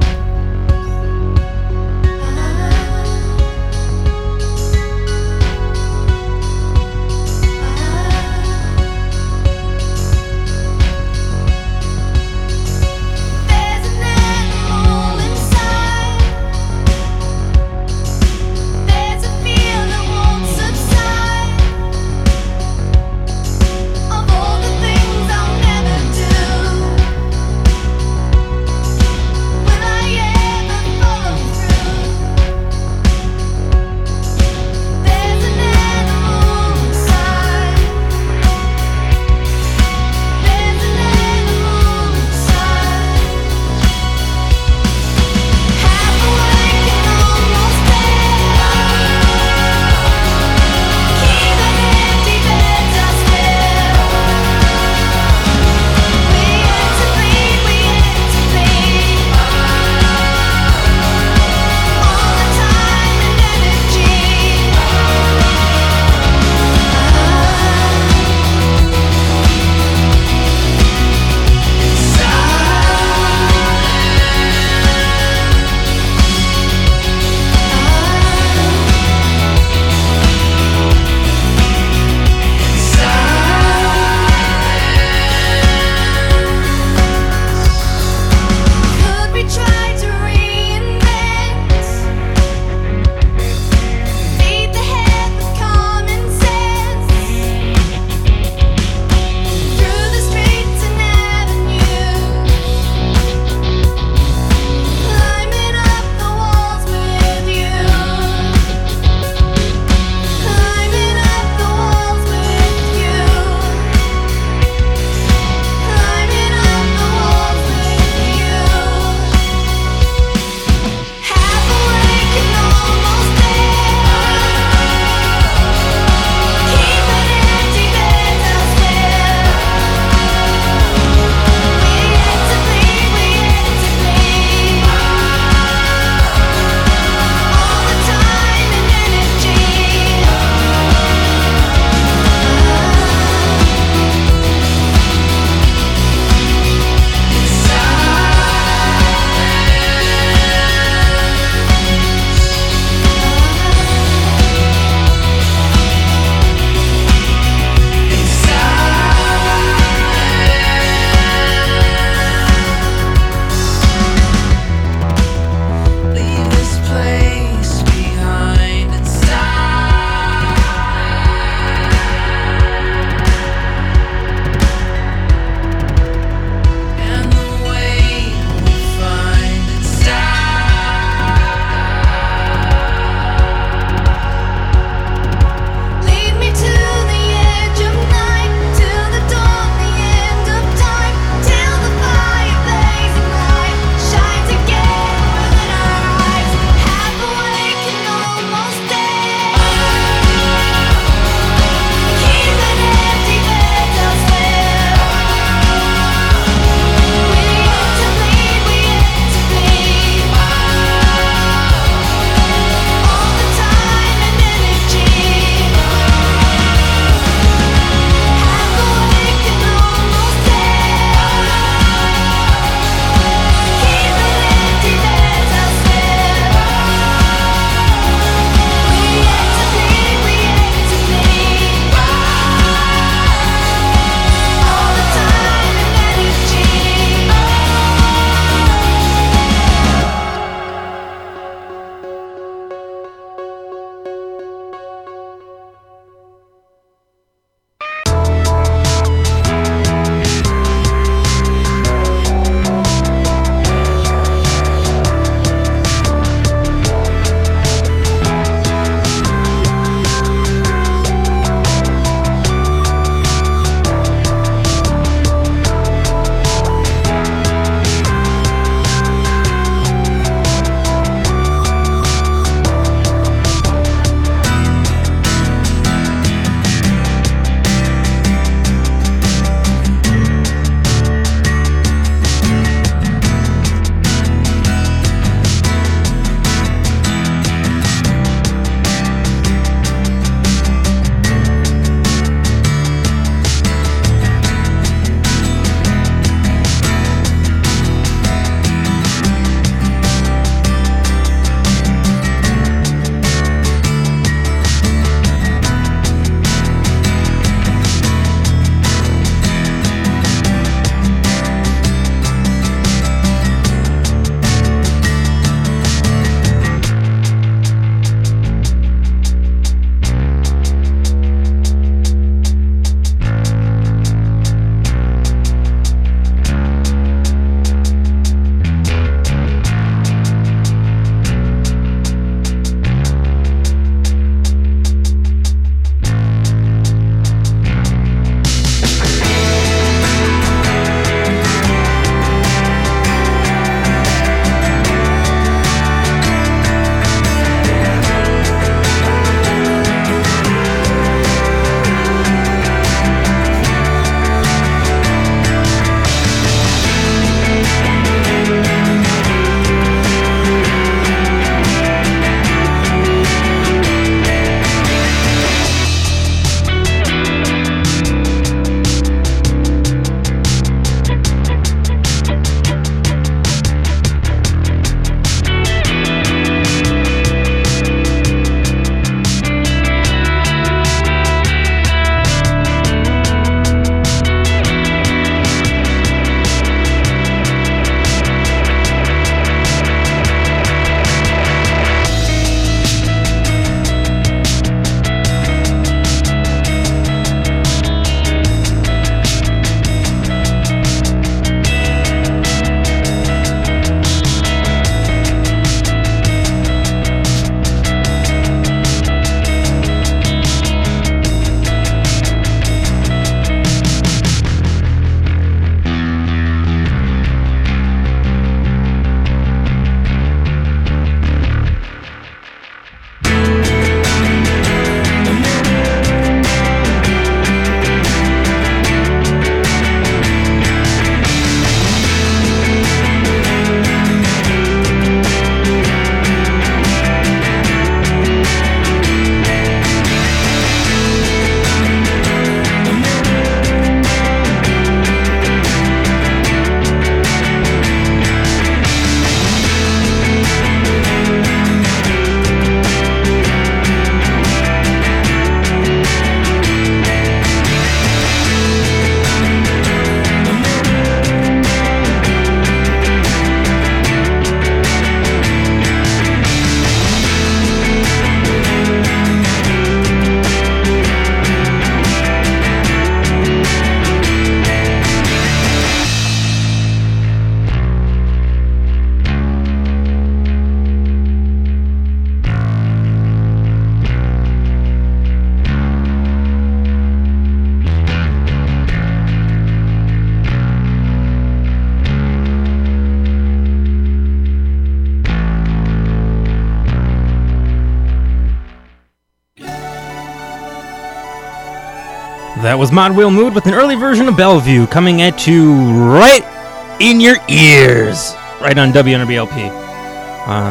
That was Mod Wheel Mood with an early version of Bellevue coming at you right in your ears. Right on WNRBLP on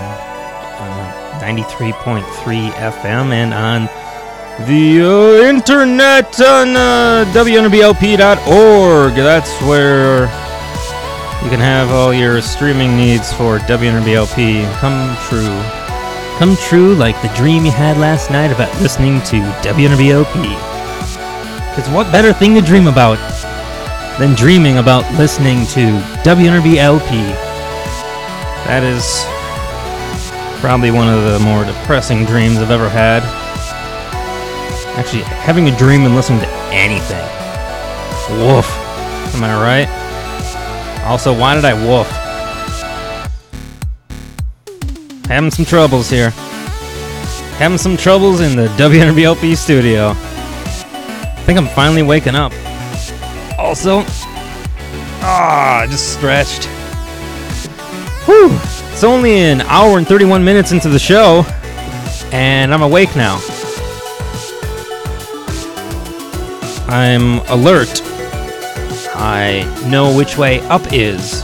93.3 FM and on the internet on WNRBLP.org. That's where you can have all your streaming needs for WNRBLP come true. Come true like the dream you had last night about listening to WNRBLP. Because what better thing to dream about than dreaming about listening to WNRBLP? That is probably one of the more depressing dreams I've ever had. Actually, having a dream and listening to anything. Woof. Am I right? Also, why did I woof? Having some troubles here. Having some troubles in the WNRBLP studio. I think I'm finally waking up. Also, I just stretched. Whew. It's only an hour and 31 minutes into the show, and I'm awake now. I'm alert. I know which way up is.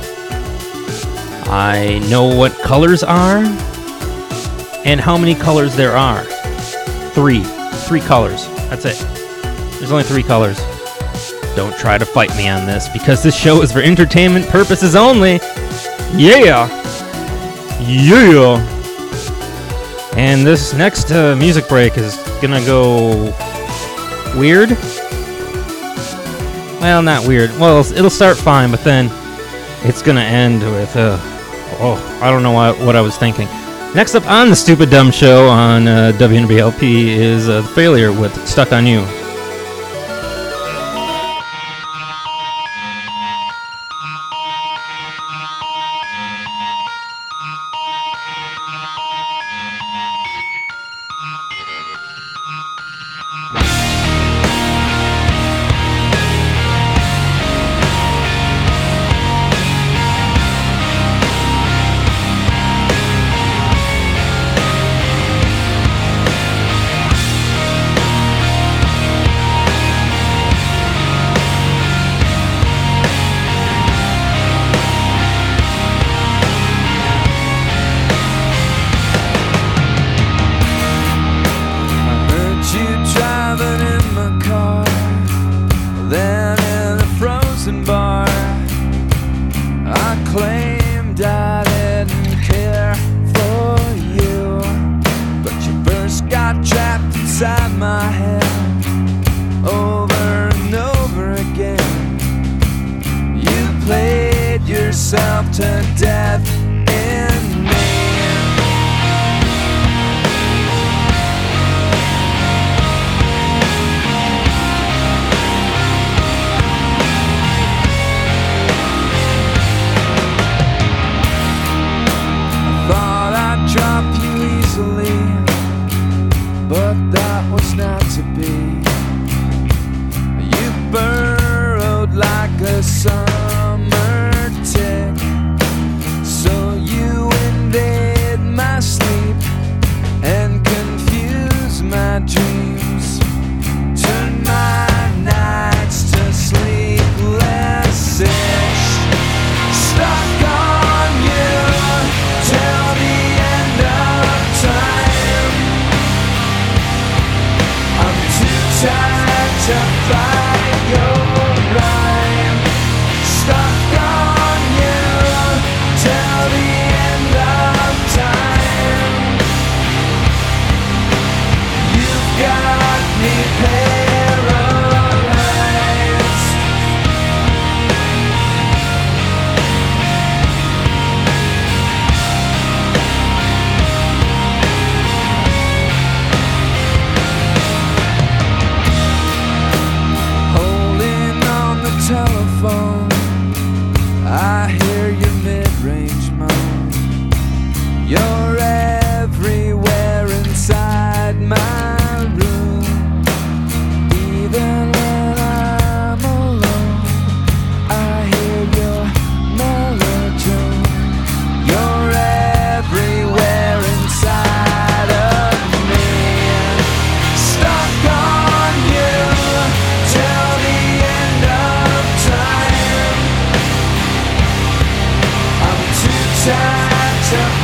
I know what colors are, and how many colors there are. Three colors. That's it. There's only 3 colors. Don't try to fight me on this, because this show is for entertainment purposes only. Yeah! Yeah! And this next music break is gonna go weird. Well, not weird. Well, it'll start fine, but then it's gonna end with, I don't know what I was thinking. Next up on the Stupid Dumb Show on WNBLP is The Failure with Stuck on You.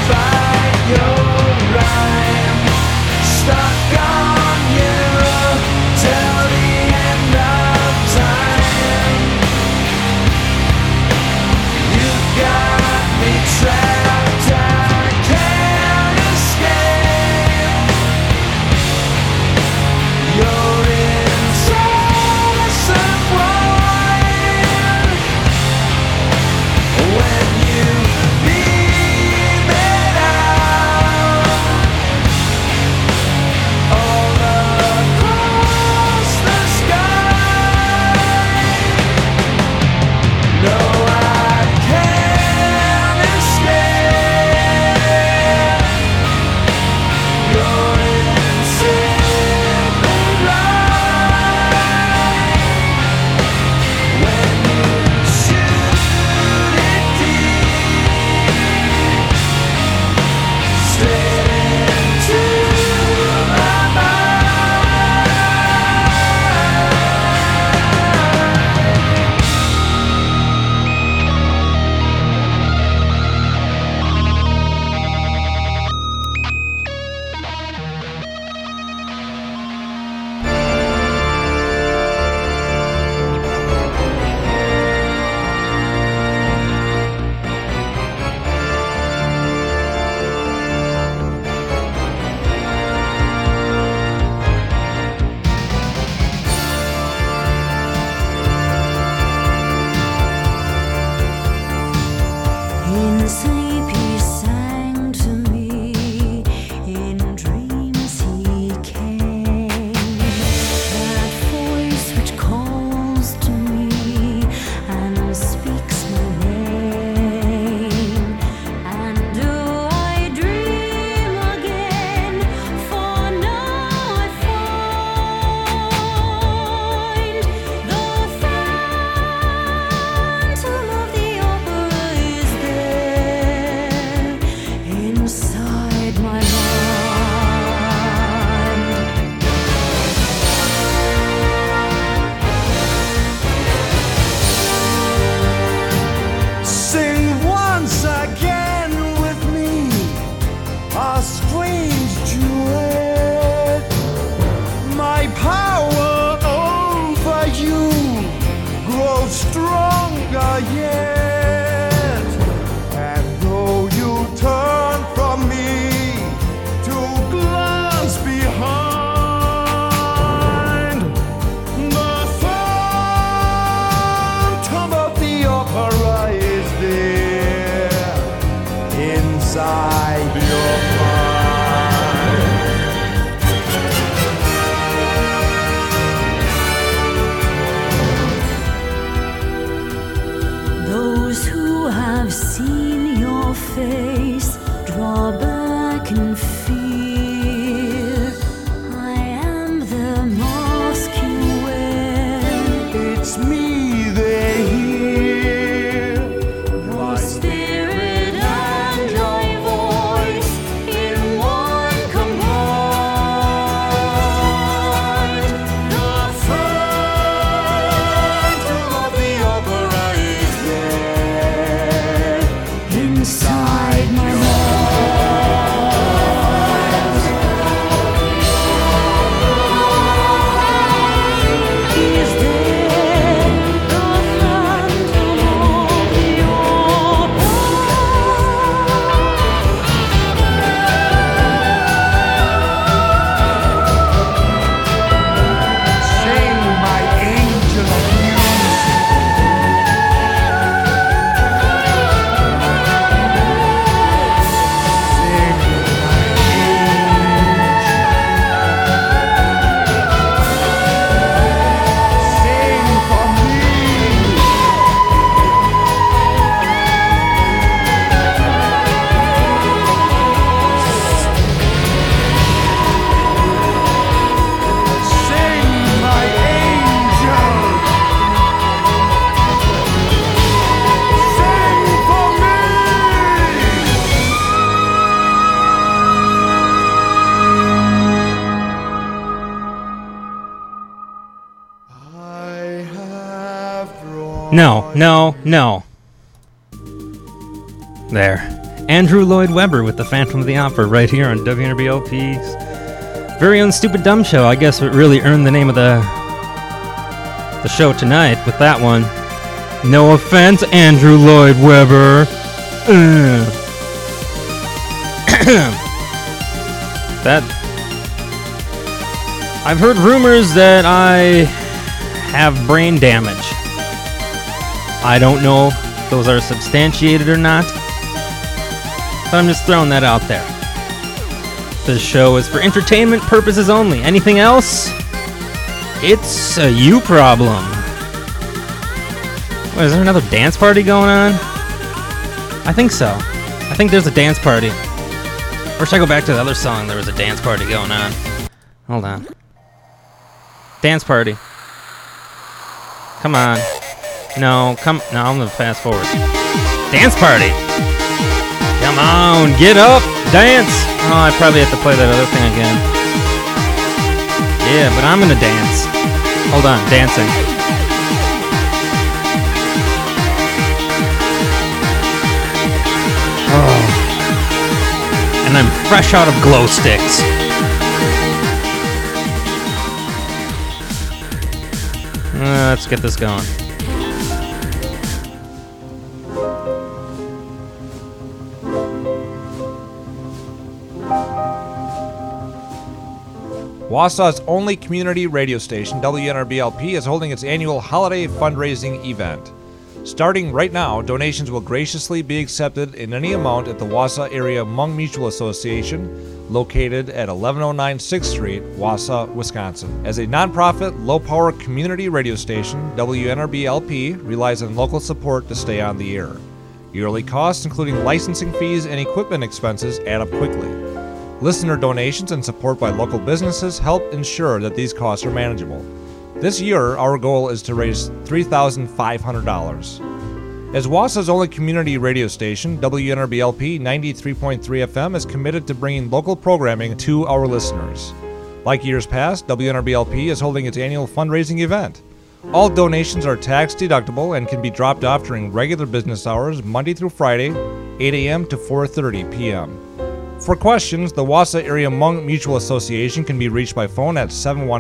find your rhyme. Stuck on you till the end of time. You got me trapped, I can't escape. You're incessant wine. When you beam it out all across the sky. No, I can't escape. You're insipid right. When you shoot it deep, straight into my In sleep he sang to me, in dreams he came. That voice which calls to me and speaks my name. And do I dream again? For now I find the phantom of the opera is there inside my mind. Sing once again with me a strange duet. My power over you grows stronger yet. And though you turn from me to glance behind, the phantom of the opera is there inside your mind. Those who have seen your face draw back in fear. I am the mask you wear. It's me they hear. Your spirit and my voice in one combined. The phantom of the opera is there inside my mind. Is there the phantom of the opera? Sing my angel of music. Sing my angel. Sing for me. Sing my angel. Sing for me. I have drawn No. There. Andrew Lloyd Webber with the Phantom of the Opera right here on WNRBLP's very own Stupid Dumb Show. I guess it really earned the name of the show tonight with that one. No offense, Andrew Lloyd Webber. That I've heard rumors that I have brain damage. I don't know if those are substantiated or not, but I'm just throwing that out there. This show is for entertainment purposes only. Anything else? It's a you problem. What, is there another dance party going on? I think so. I think there's a dance party. Or should I go back to the other song? There was a dance party going on. Hold on. Dance party. Come on. No, I'm gonna fast forward. Dance party. Come on, get up, dance. Oh, I probably have to play that other thing again. Yeah, but I'm gonna dance. Hold on, dancing. Oh. And I'm fresh out of glow sticks. Let's get this going. Wausau's only community radio station, WNRBLP, is holding its annual holiday fundraising event. Starting right now, donations will graciously be accepted in any amount at the Wausau Area Hmong Mutual Association, located at 1109 6th Street, Wausau, Wisconsin. As a nonprofit, low-power community radio station, WNRBLP relies on local support to stay on the air. Yearly costs, including licensing fees and equipment expenses, add up quickly. Listener donations and support by local businesses help ensure that these costs are manageable. This year, our goal is to raise $3,500. As Wausau's only community radio station, WNRBLP 93.3 FM is committed to bringing local programming to our listeners. Like years past, WNRBLP is holding its annual fundraising event. All donations are tax deductible and can be dropped off during regular business hours, Monday through Friday, 8 a.m. to 4:30 p.m. For questions, the Wausau Area Hmong Mutual Association can be reached by phone at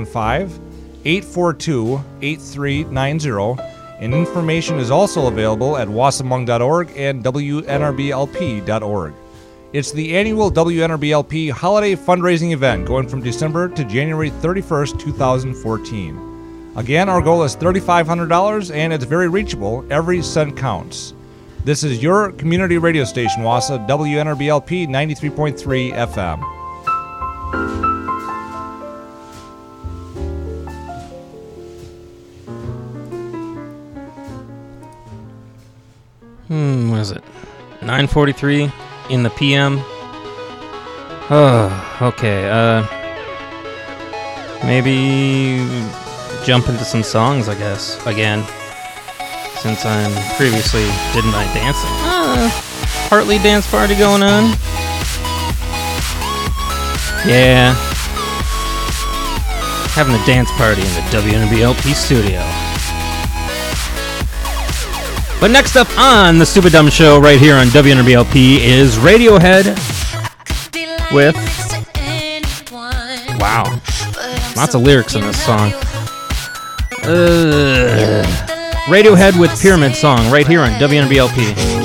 715-842-8390, and information is also available at wausauhmong.org and WNRBLP.org. It's the annual WNRBLP holiday fundraising event going from December to January 31st, 2014. Again, our goal is $3,500, and it's very reachable. Every cent counts. This is your community radio station, Wausau, WNRBLP 93.3 FM. What is it? 9:43 in the PM. Oh, okay. Maybe jump into some songs, I guess, again. Since I'm previously did my dancing. Partly dance party going on. Yeah. Having a dance party in the WNBLP studio. But next up on the Stupid Dumb Show right here on WNRBLP is Radiohead with... Wow. Lots of lyrics in this song. Radiohead with Pyramid Song right here on WNRBLP.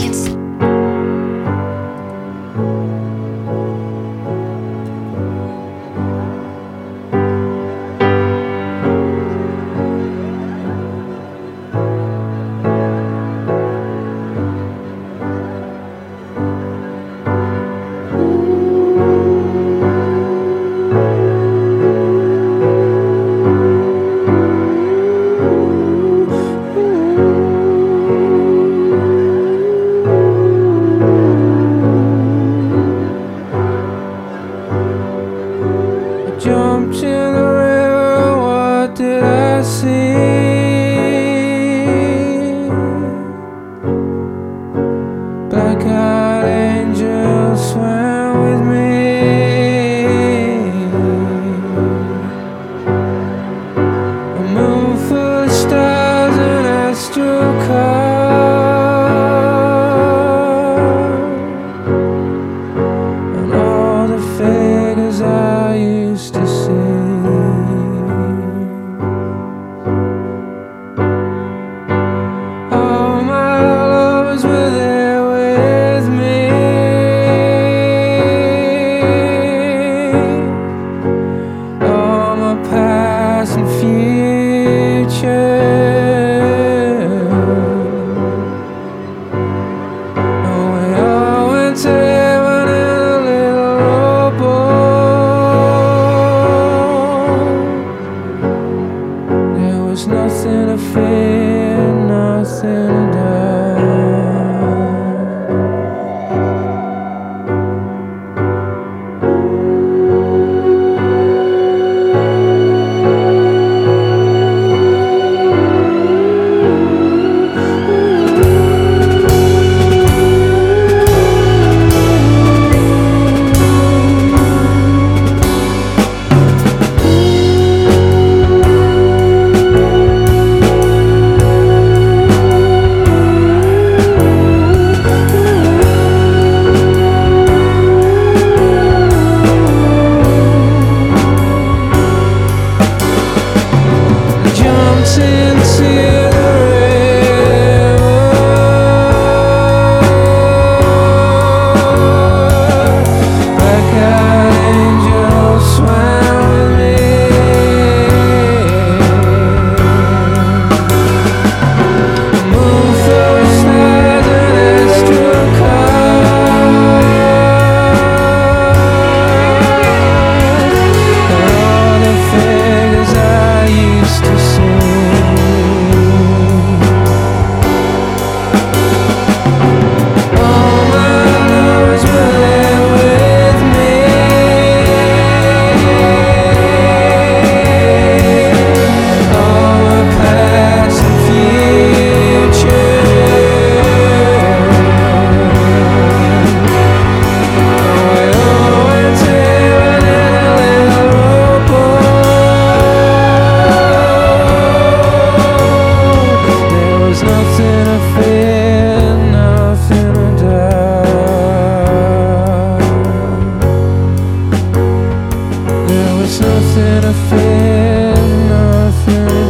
nothing to fear, nothing to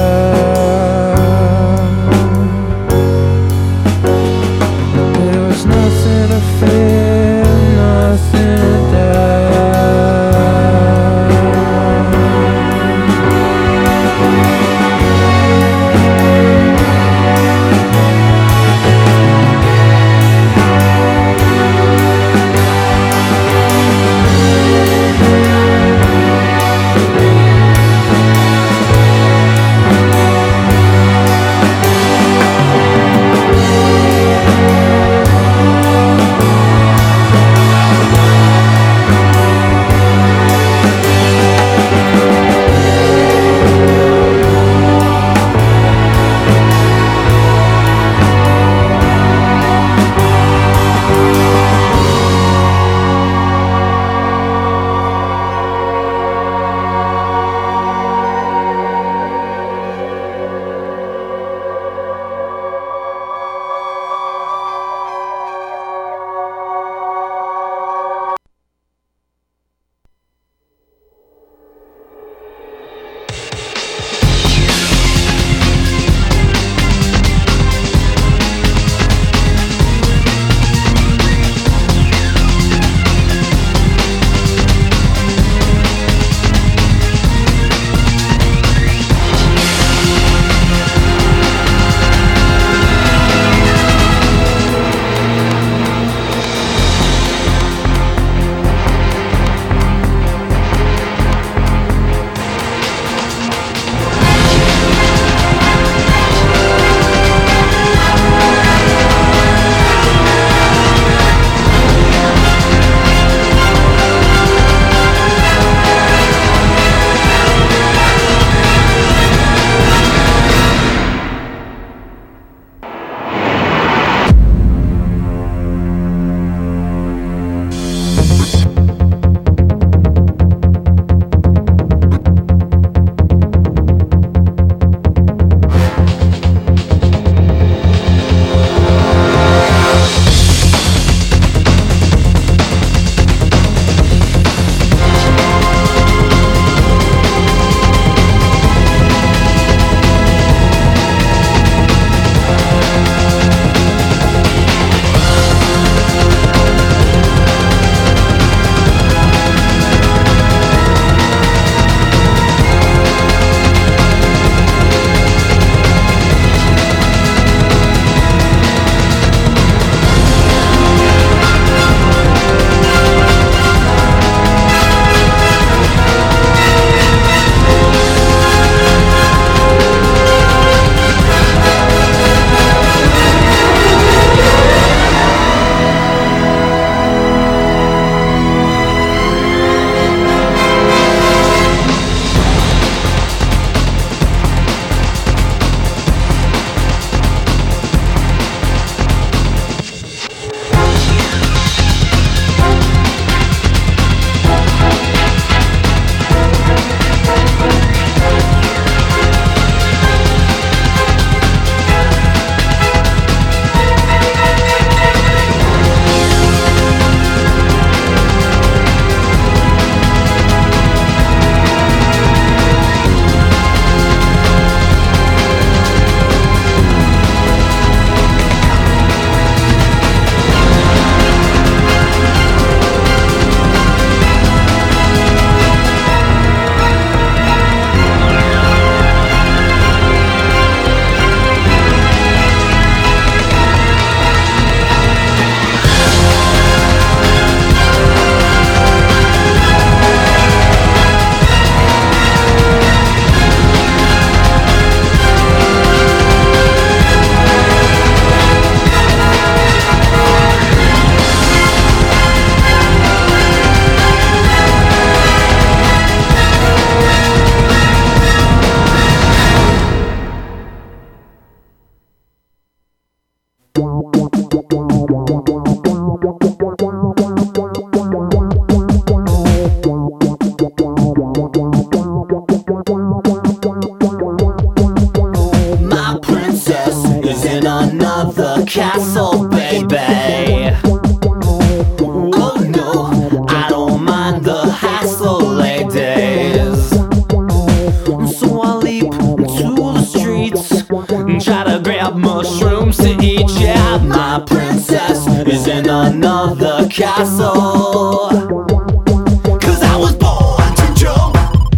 doubt. There was nothing to fear, nothing to doubt. My princess is in another castle. 'Cause I was born to jump,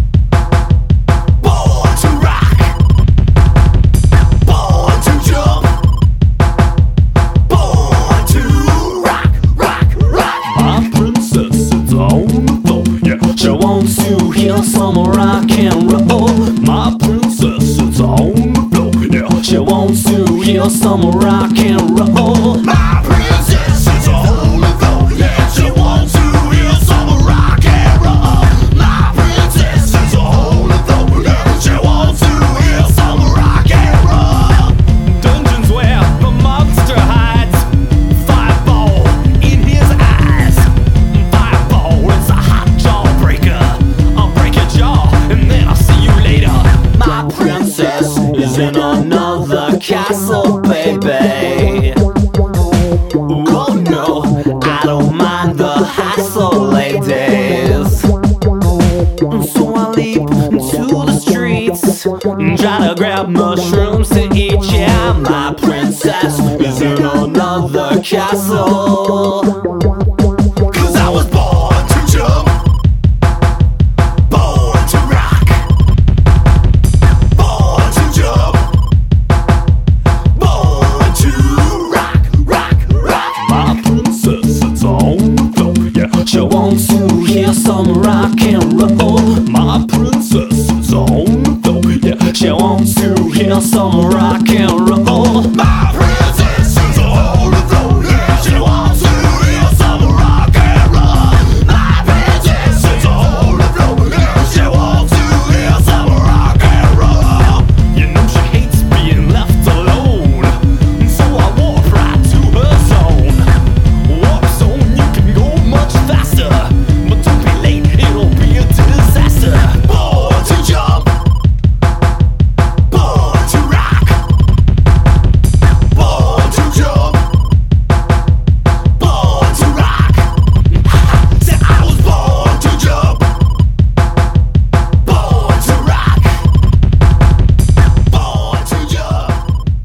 born to rock, born to jump, born to rock, rock, rock. My princess is on the floor, yeah. She wants to hear some rock and roll. My princess is on the floor, yeah. She wants to hear some rock and roll. My princess is on the floor, yeah. She wants to hear some rock and roll. My princess is on the floor, yeah. She wants to hear some rock and roll. Dungeons where the monster hides. Fireball in his eyes. Fireball is a hot jawbreaker. I'll break your jaw and then I'll see you later. My princess is in another castle, baby. Oh no, I don't mind the hassle, ladies. So I leap to the streets, try to grab mushrooms to eat. Yeah, my princess is in another castle. 'Cause I was born to jump, born to rock, born to jump, born to rock, rock, rock. My princess is on the floor, yeah. She wants to hear some rock and roll. My princess is on the floor, yeah. She wants to hear some rock and roll. My princess is on the floor, yeah. She wants to hear some rock and roll. My princess is on the floor, yeah. She wants to hear some rock and roll. You know she hates being left alone, so I walk right to her zone. Warp zone, you can go much faster, but don't be late, it'll be a disaster. Born to jump, born to rock, born to jump, born to rock. Said I was born to jump, born to rock, born to jump,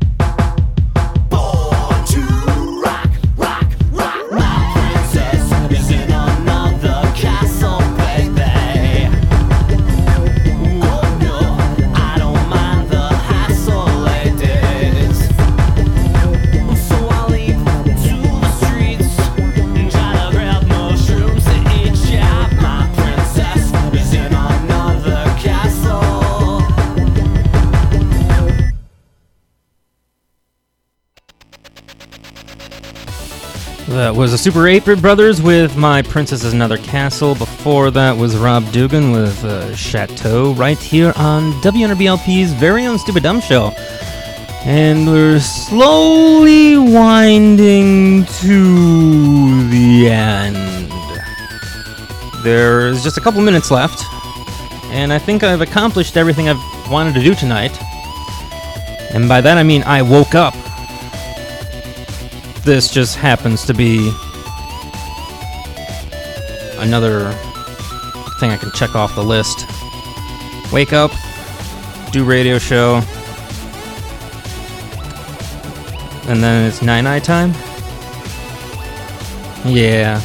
born to rock, rock, rock. My princess is in another castle, baby. Oh no, I don't mind the hassle, ladies. So I leap to the streets, try to grab mushrooms to eat. Yeah, my princess is in another castle. That was the Super 8-Bit Brothers with My Princess is Another Castle. Before that was Rob Dugan with Chateau, right here on WNRBLP's very own Stupid Dumb Show. And we're slowly winding to the end. There's just a couple minutes left, and I think I've accomplished everything I've wanted to do tonight. And by that I mean I woke up. This just happens to be another thing I can check off the list. Wake up, do radio show, and then it's night time? Yeah.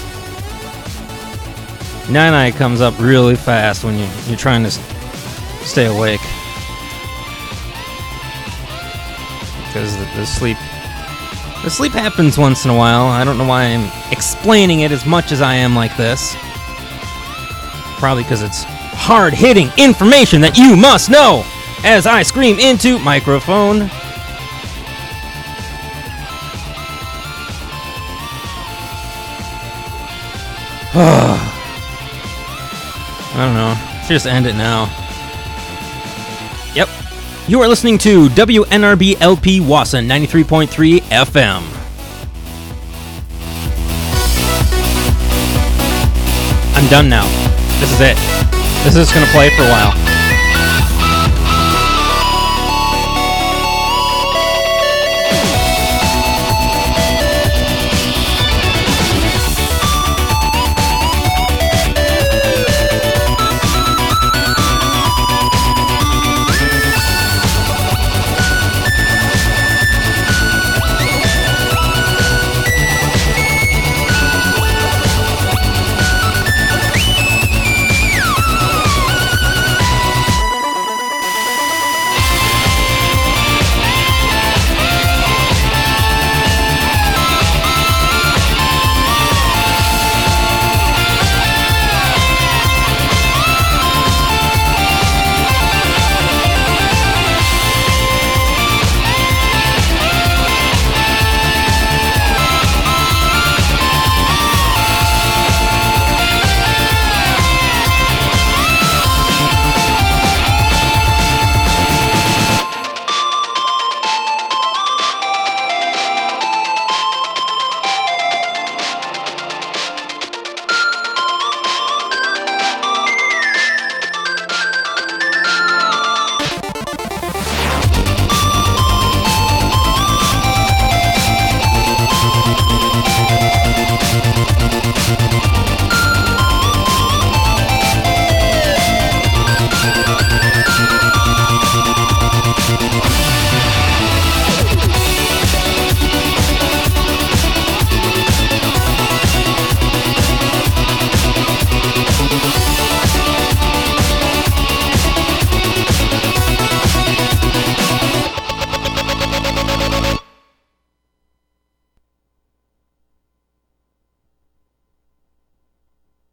Night comes up really fast when you're trying to stay awake. Because the sleep happens once in a while. I don't know why I'm explaining it as much as I am like this. Probably because it's hard-hitting information that you must know as I scream into microphone. I don't know. Should just end it now. Yep. You are listening to WNRB LP Wausau 93.3 FM. I'm done now. This is it. This is just gonna play for a while.